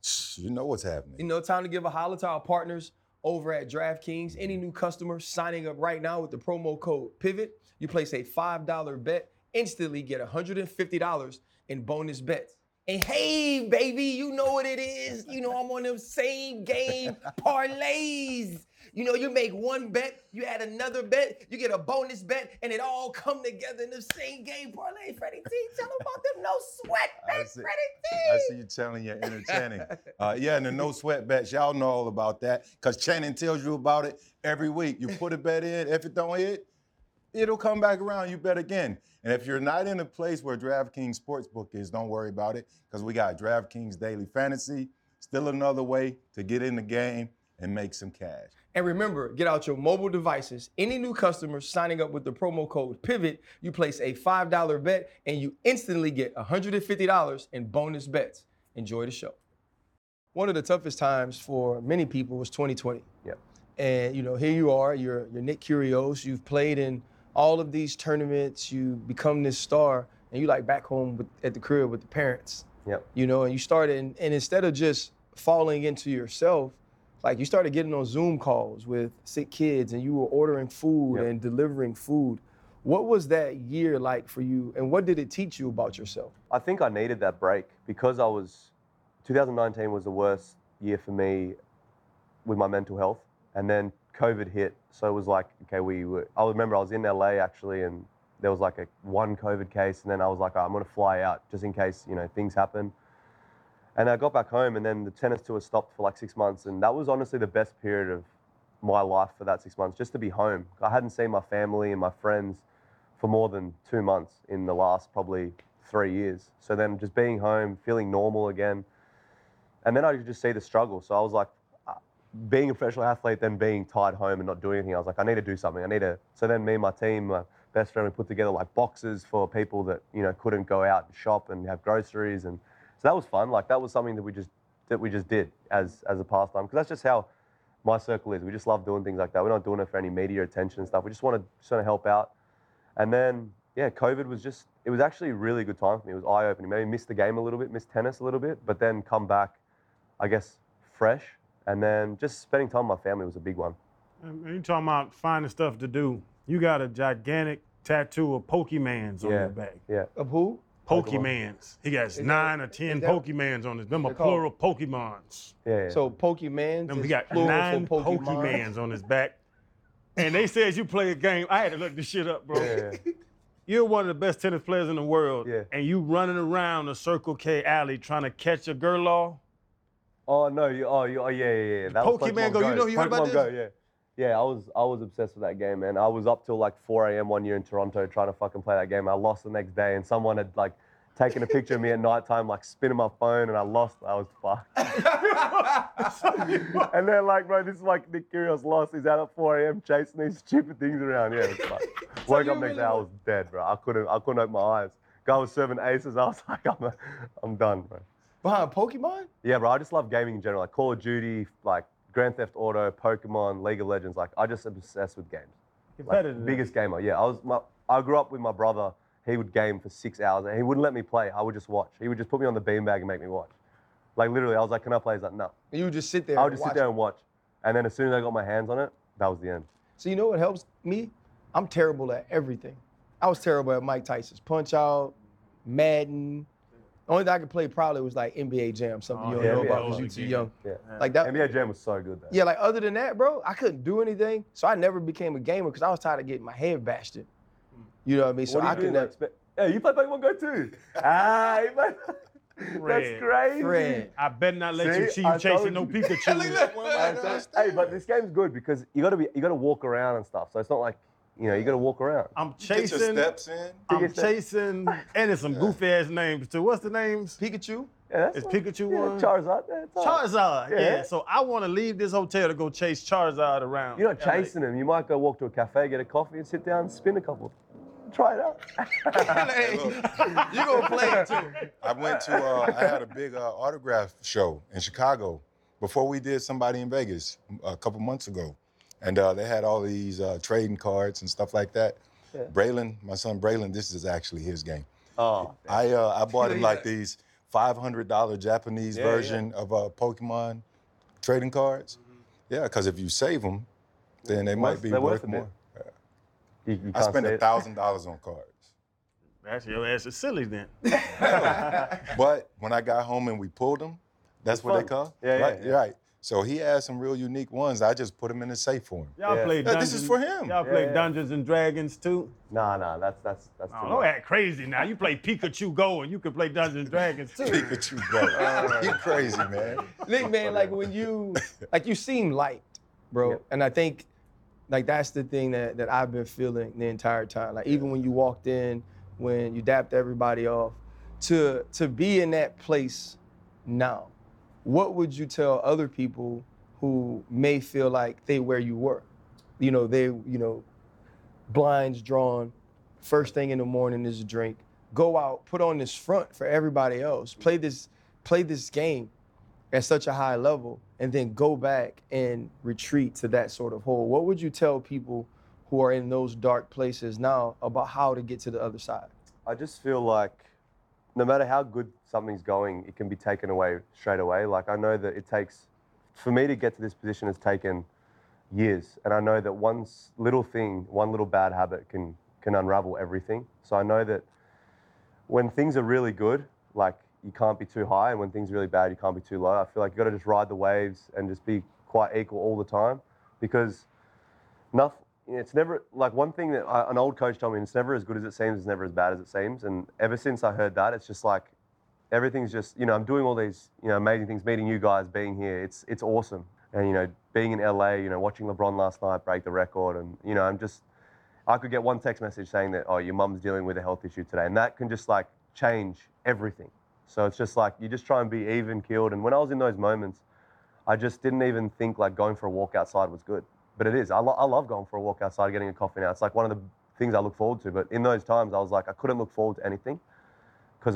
Speaker 4: You know what's happening.
Speaker 1: You know, time to give a holler to our partners over at DraftKings. Any new customer signing up right now with the promo code PIVOT, you place a $5 bet, instantly get $150 in bonus bets. And hey, baby, you know what it is. You know I'm on them same game parlays. You know, you make one bet, you add another bet, you get a bonus bet, and it all come together in the same game parlay. Freddie T, tell them about them no sweat bets, Freddie T.
Speaker 4: I see you telling your inner Channing. Yeah, and the no sweat bets, y'all know all about that because Channing tells you about it every week. You put a bet in, if it don't hit, it'll come back around, you bet again. And if you're not in a place where DraftKings Sportsbook is, don't worry about it because we got DraftKings Daily Fantasy, still another way to get in the game and make some cash.
Speaker 1: And remember, get out your mobile devices. Any new customers signing up with the promo code PIVOT, you place a $5 bet and you instantly get $150 in bonus bets. Enjoy the show. One of the toughest times for many people was 2020.
Speaker 2: Yep.
Speaker 1: And, you know, here you are, you're Nick Kyrgios, you've played in all of these tournaments, you become this star, and you like back home at the crib with the parents.
Speaker 2: Yep.
Speaker 1: You know, and you started, and instead of just falling into yourself, like you started getting on Zoom calls with sick kids and you were ordering food and delivering food. What was that year like for you and what did it teach you about yourself?
Speaker 2: I think I needed that break because 2019 was the worst year for me with my mental health. And then COVID hit. So it was like, okay, I remember I was in LA actually and there was like one COVID case and then I was like, I'm gonna fly out just in case, you know, things happen. And I got back home and then the tennis tour stopped for like 6 months. And that was honestly the best period of my life for that 6 months, just to be home. I hadn't seen my family and my friends for more than 2 months in the last probably 3 years. So then just being home, feeling normal again. And then I could just see the struggle. So I was like, being a professional athlete, then being tied home and not doing anything, I was like, I need to do something. So then me and my team, my best friend, we put together like boxes for people that, you know, couldn't go out and shop and have groceries. And so that was fun. Like that was something that we just did as a pastime. Because that's just how my circle is. We just love doing things like that. We're not doing it for any media attention and stuff. We just want to sort of help out. And then, yeah, COVID was it was actually a really good time for me. It was eye-opening. Maybe missed the game a little bit, missed tennis a little bit, but then come back, I guess, fresh. And then just spending time with my family was a big one.
Speaker 3: And you're talking about finding stuff to do. You got a gigantic tattoo of Pokemans on your back.
Speaker 2: Yeah.
Speaker 1: Of who?
Speaker 3: Pokemans. He got 9 or 10 Pokemans on his. Them are plural Pokemons.
Speaker 2: Yeah.
Speaker 1: So Pokemans.
Speaker 3: He got 9 Pokemans on his back. And they said you play a game. I had to look this shit up, bro.
Speaker 2: Yeah.
Speaker 3: You're one of the best tennis players in the world.
Speaker 2: Yeah.
Speaker 3: And you running around the Circle K alley trying to catch a girl.
Speaker 2: Oh no! Yeah. That was
Speaker 3: Pokemon Go. You know you heard about this?
Speaker 2: Go, yeah. Yeah, I was obsessed with that game, man. I was up till like 4 a.m. one year in Toronto trying to fucking play that game. I lost the next day, and someone had like taken a picture of me at nighttime, like spinning my phone, and I lost. I was fucked. And then like, bro, this is like Nick Kyrgios lost. He's out at 4 a.m. chasing these stupid things around. Yeah, it's like woke up next day, I was dead, bro. I couldn't open my eyes. Guy was serving aces. I was like, I'm done, bro.
Speaker 1: Behind Pokemon?
Speaker 2: Yeah, bro. I just love gaming in general, like Call of Duty, like Grand Theft Auto, Pokemon, League of Legends. Like, I just obsessed with games. Like, biggest gamer. Yeah, I grew up with my brother. He would game for 6 hours, and he wouldn't let me play. I would just watch. He would just put me on the beanbag and make me watch. Like, literally, I was like, can I play? He's like, no.
Speaker 1: And you would just sit there
Speaker 2: I would just sit there and watch. And then as soon as I got my hands on it, that was the end.
Speaker 1: So you know what helps me? I'm terrible at everything. I was terrible at Mike Tyson's Punch-Out, Madden. The only thing I could play probably was like NBA Jam, something you don't know about because you're too young.
Speaker 2: Yeah.
Speaker 1: Like that.
Speaker 2: NBA Jam was so good, though.
Speaker 1: Yeah, like other than that, bro, I couldn't do anything. So I never became a gamer because I was tired of getting my head bashed in. You know what I mean? So
Speaker 2: What do you do next? Yeah, you play Pokemon Go too. You play. That's crazy.
Speaker 1: Fred.
Speaker 3: I better not let you see you
Speaker 2: I
Speaker 3: chasing
Speaker 2: told
Speaker 3: no
Speaker 2: you.
Speaker 3: Pikachu.
Speaker 2: Hey, but this game's good because you gotta walk around and stuff. So it's not like, you know, you gotta walk around.
Speaker 3: I'm
Speaker 4: Get your
Speaker 3: chasing.
Speaker 4: steps in.
Speaker 3: I'm chasing. And it's some goofy ass names too. What's the names?
Speaker 1: Pikachu?
Speaker 2: Yeah,
Speaker 3: Is
Speaker 2: one.
Speaker 3: Pikachu
Speaker 2: Yeah,
Speaker 3: one?
Speaker 2: Charizard. Yeah, it's all right.
Speaker 3: Charizard.
Speaker 2: Yeah.
Speaker 3: Yeah. So I want to leave this hotel to go chase Charizard around.
Speaker 2: You're not chasing him. You might go walk to a cafe, get a coffee, and sit down and spin a couple. Try it out.
Speaker 1: Hey, you gonna play it too.
Speaker 4: I went to, I had a big autograph show in Chicago before we did Somebody in Vegas a couple months ago. And they had all these trading cards and stuff like that. Yeah. Braylon, my son Braylon, this is actually his game.
Speaker 2: Oh.
Speaker 4: I bought him like these $500 Japanese version of Pokemon trading cards. Yeah, because if you save them, then they might be worth more. I spent $1,000 on cards.
Speaker 3: That's your ass is silly then.
Speaker 4: But when I got home and we pulled them, that's what they call. Right. So he had some real unique ones. I just put them in the safe for him.
Speaker 3: Y'all played Dungeons.
Speaker 4: This is for him.
Speaker 3: Y'all played Dungeons and Dragons too?
Speaker 2: Nah, that's too much.
Speaker 3: Don't act crazy now. You play Pikachu Go and you can play Dungeons and Dragons too.
Speaker 4: Pikachu Go. You crazy, man.
Speaker 1: Nick, man, like when you seem light, bro. And I think like that's the thing that I've been feeling the entire time. Like even when you walked in, when you dapped everybody off, to be in that place now, what would you tell other people who may feel like they where you were? Blinds drawn, first thing in the morning is a drink. Go out, put on this front for everybody else. Play this game at such a high level, and then go back and retreat to that sort of hole. What would you tell people who are in those dark places now about how to get to the other side?
Speaker 2: I just feel like no matter how good something's going, it can be taken away straight away. Like I know that it takes, for me to get to this position has taken years. And I know that one little thing, one little bad habit can unravel everything. So I know that when things are really good, like you can't be too high, and when things are really bad, you can't be too low. I feel like you got to just ride the waves and just be quite equal all the time, because nothing, it's never, like one thing that an old coach told me, it's never as good as it seems, it's never as bad as it seems. And ever since I heard that, it's just like, everything's just, I'm doing all these, amazing things, meeting you guys, being here, it's awesome. And, being in LA, watching LeBron last night break the record, and, I could get one text message saying that, oh, your mum's dealing with a health issue today. And that can just like change everything. So it's just like, you just try and be even keeled. And when I was in those moments, I just didn't even think like going for a walk outside was good. But it is. I love going for a walk outside, getting a coffee now. It's like one of the things I look forward to. But in those times, I was like, I couldn't look forward to anything because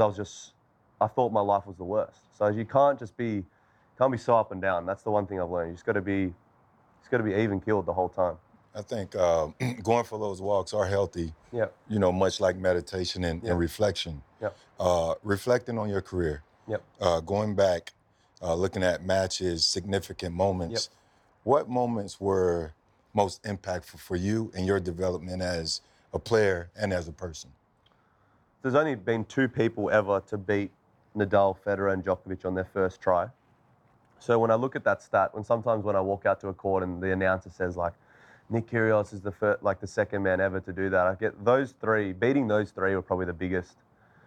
Speaker 2: I thought my life was the worst. So you can't be so up and down. That's the one thing I've learned. You just got to be even keeled the whole time.
Speaker 4: I think going for those walks are healthy.
Speaker 2: Yeah.
Speaker 4: Much like meditation and reflection.
Speaker 2: Yep.
Speaker 4: Reflecting on your career.
Speaker 2: Yep.
Speaker 4: Going back, looking at matches, significant moments.
Speaker 2: Yep.
Speaker 4: What moments were most impactful for you in your development as a player and as a person?
Speaker 2: There's only been 2 people ever to beat Nadal, Federer, and Djokovic on their first try. So when I look at that stat, sometimes when I walk out to a court and the announcer says like, Nick Kyrgios is the second man ever to do that, I get those 3, beating those 3 were probably the biggest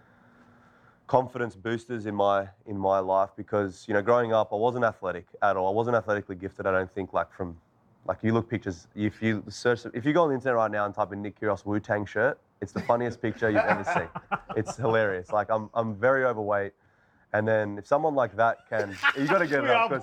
Speaker 2: confidence boosters in my life, because growing up I wasn't athletic at all. I wasn't athletically gifted. I don't think you look pictures. If you go on the internet right now and type in Nick Kyrgios Wu-Tang shirt, it's the funniest picture you've ever seen. It's hilarious. Like I'm very overweight, and then if someone like that can, you got to get it up.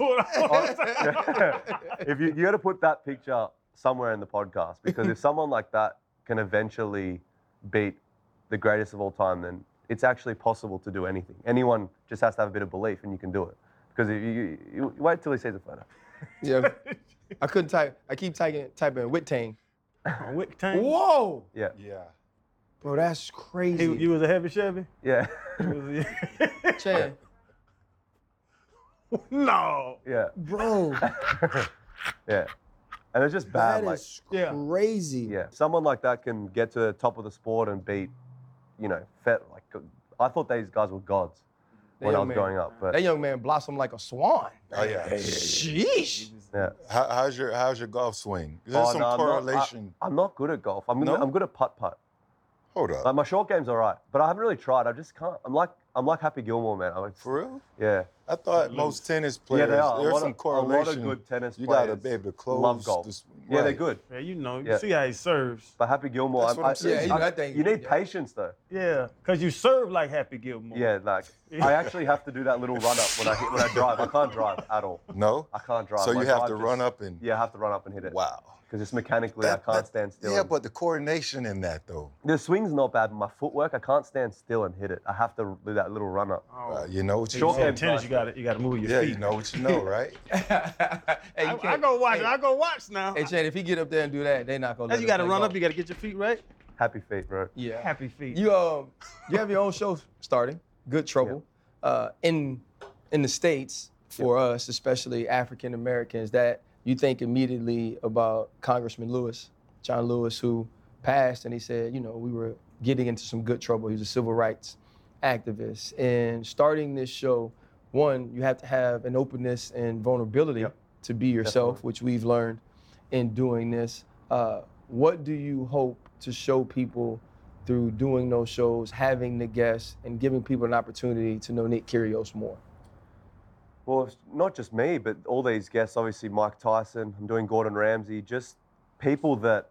Speaker 2: If you got to put that picture somewhere in the podcast, because if someone like that can eventually beat the greatest of all time, then it's actually possible to do anything. Anyone just has to have a bit of belief, and you can do it. Because if you wait till he sees a photo.
Speaker 1: Yeah, I couldn't type. I keep typing Wittang.
Speaker 3: Wittang?
Speaker 1: Whoa!
Speaker 2: Yeah.
Speaker 4: Yeah.
Speaker 1: Bro, that's crazy.
Speaker 3: You was a heavy Chevy?
Speaker 2: Yeah.
Speaker 1: Chan.
Speaker 3: No.
Speaker 2: Yeah.
Speaker 1: Bro.
Speaker 2: Yeah. And it's just bad.
Speaker 1: That is crazy.
Speaker 2: Yeah. Someone like that can get to the top of the sport and beat, I thought these guys were gods when I was growing up. But
Speaker 1: that young man blossomed like a swan.
Speaker 4: Oh yeah.
Speaker 1: Sheesh.
Speaker 2: Yeah.
Speaker 4: How's your golf swing? Is there some correlation?
Speaker 2: I'm not good at golf. I'm good at putt-putt.
Speaker 4: Hold up.
Speaker 2: Like my short game's all right, but I haven't really tried. I just can't. I'm like Happy Gilmore, man.
Speaker 4: For real?
Speaker 2: Yeah.
Speaker 4: I thought most tennis players,
Speaker 2: they are.
Speaker 4: There's some correlation.
Speaker 2: A lot of good tennis players.
Speaker 4: You got to be able to close.
Speaker 2: Love golf. Yeah, they're good.
Speaker 3: Yeah, you see how he serves.
Speaker 2: But Happy Gilmore,
Speaker 4: That's what I'm saying.
Speaker 2: You need patience though.
Speaker 3: Yeah, because you serve like Happy Gilmore.
Speaker 2: Yeah, I actually have to do that little run up when I drive. I can't drive at all.
Speaker 4: No?
Speaker 2: I can't drive.
Speaker 4: So you have to run up and...
Speaker 2: Yeah, I have to run up and hit it.
Speaker 4: Wow.
Speaker 2: Because it's mechanically, I can't stand still.
Speaker 4: Yeah, but the coordination in that, though.
Speaker 2: The swing's not bad, but my footwork, I can't stand still and hit it. I have to do that little run up.
Speaker 4: You know what you
Speaker 2: Short
Speaker 4: know.
Speaker 2: game
Speaker 3: Tennis, you got to move your feet.
Speaker 4: Yeah, you know what you know, right?
Speaker 1: Hey,
Speaker 3: I go watch. I go watch now.
Speaker 1: Hey, Chad, if he get up there and do that, they not gonna. Let
Speaker 3: You got to
Speaker 1: him
Speaker 3: run
Speaker 1: go.
Speaker 3: up. You got to get your feet right.
Speaker 2: Happy feet, bro.
Speaker 1: Yeah.
Speaker 3: Happy feet.
Speaker 1: You have your own show starting. Good Trouble. in the States, for us, especially African Americans, that you think immediately about Congressman Lewis, John Lewis, who passed, and he said, you know, we were getting into some good trouble. He was a civil rights activist. And starting this show, one, you have to have an openness and vulnerability to be yourself,
Speaker 2: Definitely.
Speaker 1: which we've learned in doing this. What do you hope to show people through doing those shows, having the guests, and giving people an opportunity to know Nick Kyrgios more?
Speaker 2: Well, it's not just me, but all these guests, obviously Mike Tyson, I'm doing Gordon Ramsay, just people that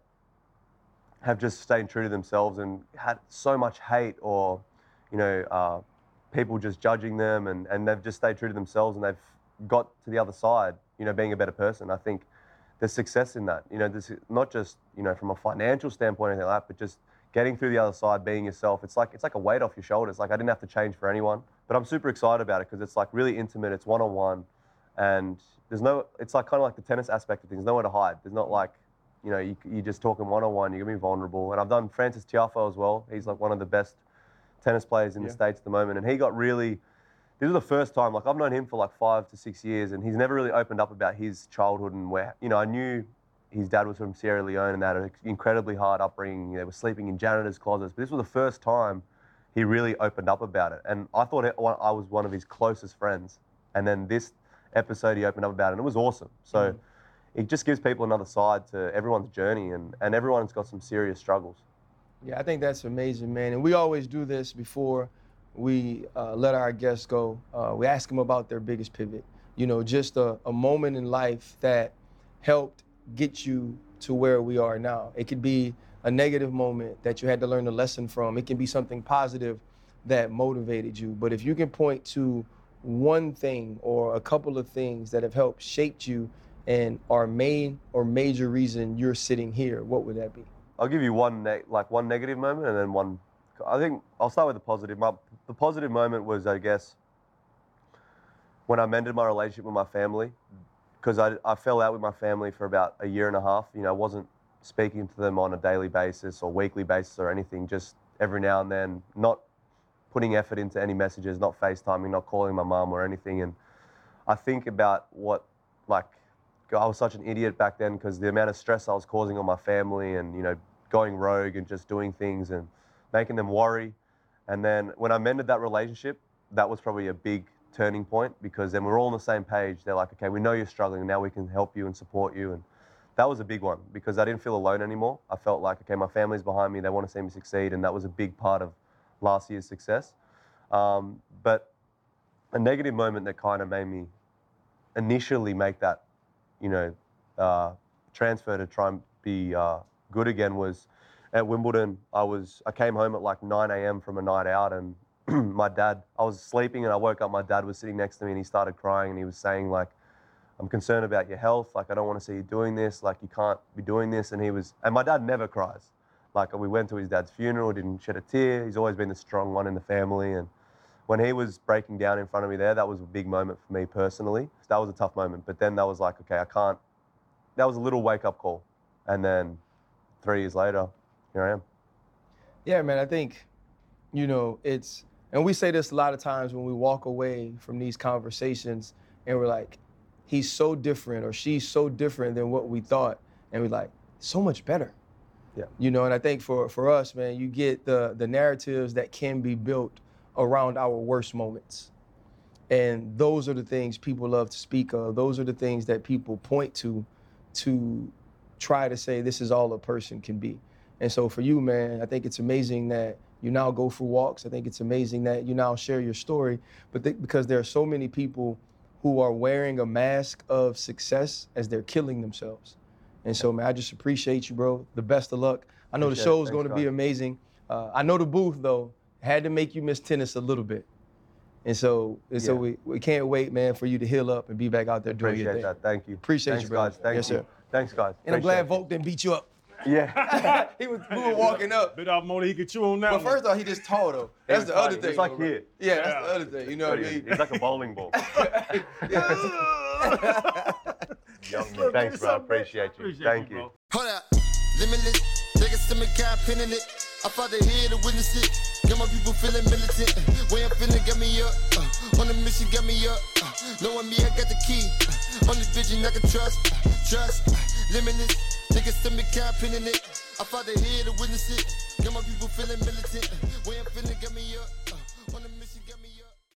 Speaker 2: have just stayed true to themselves and had so much hate or, you know, people just judging them and they've just stayed true to themselves and they've got to the other side, you know, being a better person. I think there's success in that. You know, this not just, you know, from a financial standpoint or anything like that, but just getting through the other side, being yourself. It's like a weight off your shoulders. Like I didn't have to change for anyone, but I'm super excited about it because it's like really intimate. It's one-on-one, and there's no. It's like kind of like the tennis aspect of things. There's nowhere to hide. There's not like, you know, you just talking one-on-one. You're gonna be vulnerable. And I've done Francis Tiafoe as well. He's like one of the best tennis players in the States at the moment, and he got really. This was the first time. Like I've known him for like 5 to 6 years, and he's never really opened up about his childhood and where, you know, I knew his dad was from Sierra Leone and they had an incredibly hard upbringing. They were sleeping in janitor's closets. But this was the first time he really opened up about it. And I thought I was one of his closest friends. And then this episode he opened up about it, and it was awesome. So it just gives people another side to everyone's journey, and everyone's got some serious struggles.
Speaker 1: Yeah, I think that's amazing, man. And we always do this before we let our guests go. We ask them about their biggest pivot. You know, just a moment in life that helped get you to where we are now. It could be a negative moment that you had to learn a lesson from. It can be something positive that motivated you. But if you can point to one thing or a couple of things that have helped shape you and are main or major reason you're sitting here, what would that be?
Speaker 2: I'll give you one negative moment and then one. I think I'll start with the positive. The positive moment was, I guess, when I mended my relationship with my family, because I fell out with my family for about a year and a half. You know, I wasn't speaking to them on a daily basis or weekly basis or anything, just every now and then, not putting effort into any messages, not FaceTiming, not calling my mom or anything. And I think about I was such an idiot back then because the amount of stress I was causing on my family and, you know, going rogue and just doing things and making them worry. And then when I mended that relationship, that was probably a big turning point, because then we're all on the same page. They're like, okay, we know you're struggling, now we can help you and support you. And that was a big one because I didn't feel alone anymore. I felt like, okay, my family's behind me, they want to see me succeed, and that was a big part of last year's success. But a negative moment that kind of made me initially make that, you know, transfer to try and be good again was at Wimbledon. I came home at like 9 a.m. from a night out, and my dad, I was sleeping and I woke up, my dad was sitting next to me and he started crying and he was saying like, I'm concerned about your health. Like, I don't want to see you doing this. Like, you can't be doing this. And my dad never cries. Like, we went to his dad's funeral, didn't shed a tear. He's always been the strong one in the family. And when he was breaking down in front of me there, that was a big moment for me personally. That was a tough moment. But then that was like, okay, that was a little wake up call. And then 3 years later, here I am.
Speaker 1: Yeah, man, I think, you know, and we say this a lot of times when we walk away from these conversations and we're like, he's so different or she's so different than what we thought. And we're like, so much better.
Speaker 2: Yeah.
Speaker 1: You know, and I think for us, man, you get the narratives that can be built around our worst moments. And those are the things people love to speak of. Those are the things that people point to try to say this is all a person can be. And so for you, man, I think it's amazing that you now go for walks. I think it's amazing that you now share your story, but because there are so many people who are wearing a mask of success as they're killing themselves. And so, man, I just appreciate you, bro. The best of luck. I know the show's going to be amazing. I know the booth, though, had to make you miss tennis a little bit. And so we can't wait, man, for you to heal up and be back out there doing your thing.
Speaker 2: Appreciate that. Thank you.
Speaker 1: Appreciate you, bro.
Speaker 2: Guys. Thank you.
Speaker 1: Sir.
Speaker 2: Thanks, guys.
Speaker 1: And I'm glad Volk didn't beat you up.
Speaker 2: Yeah.
Speaker 1: we were walking up.
Speaker 3: Bit off more than he could chew on that.
Speaker 1: But first off, he just tall, though. That's the other thing.
Speaker 2: It's like here.
Speaker 1: Yeah, that's the other thing. You know what I mean?
Speaker 2: It's like a bowling ball. Young, thanks, bro. Appreciate you. Thank you.
Speaker 5: Hold up. Limitless. Niggas to me, cap pinning it. I fought to hear to witness it. Got my people feeling militant. Way I'm feeling got me up. On the mission got me up. Knowing me, I got the key. On the vision I can trust. Limitless. Niggas send me camping in it. I fought the head to witness it. Got my people feeling militant. Way I'm feeling got me up. On the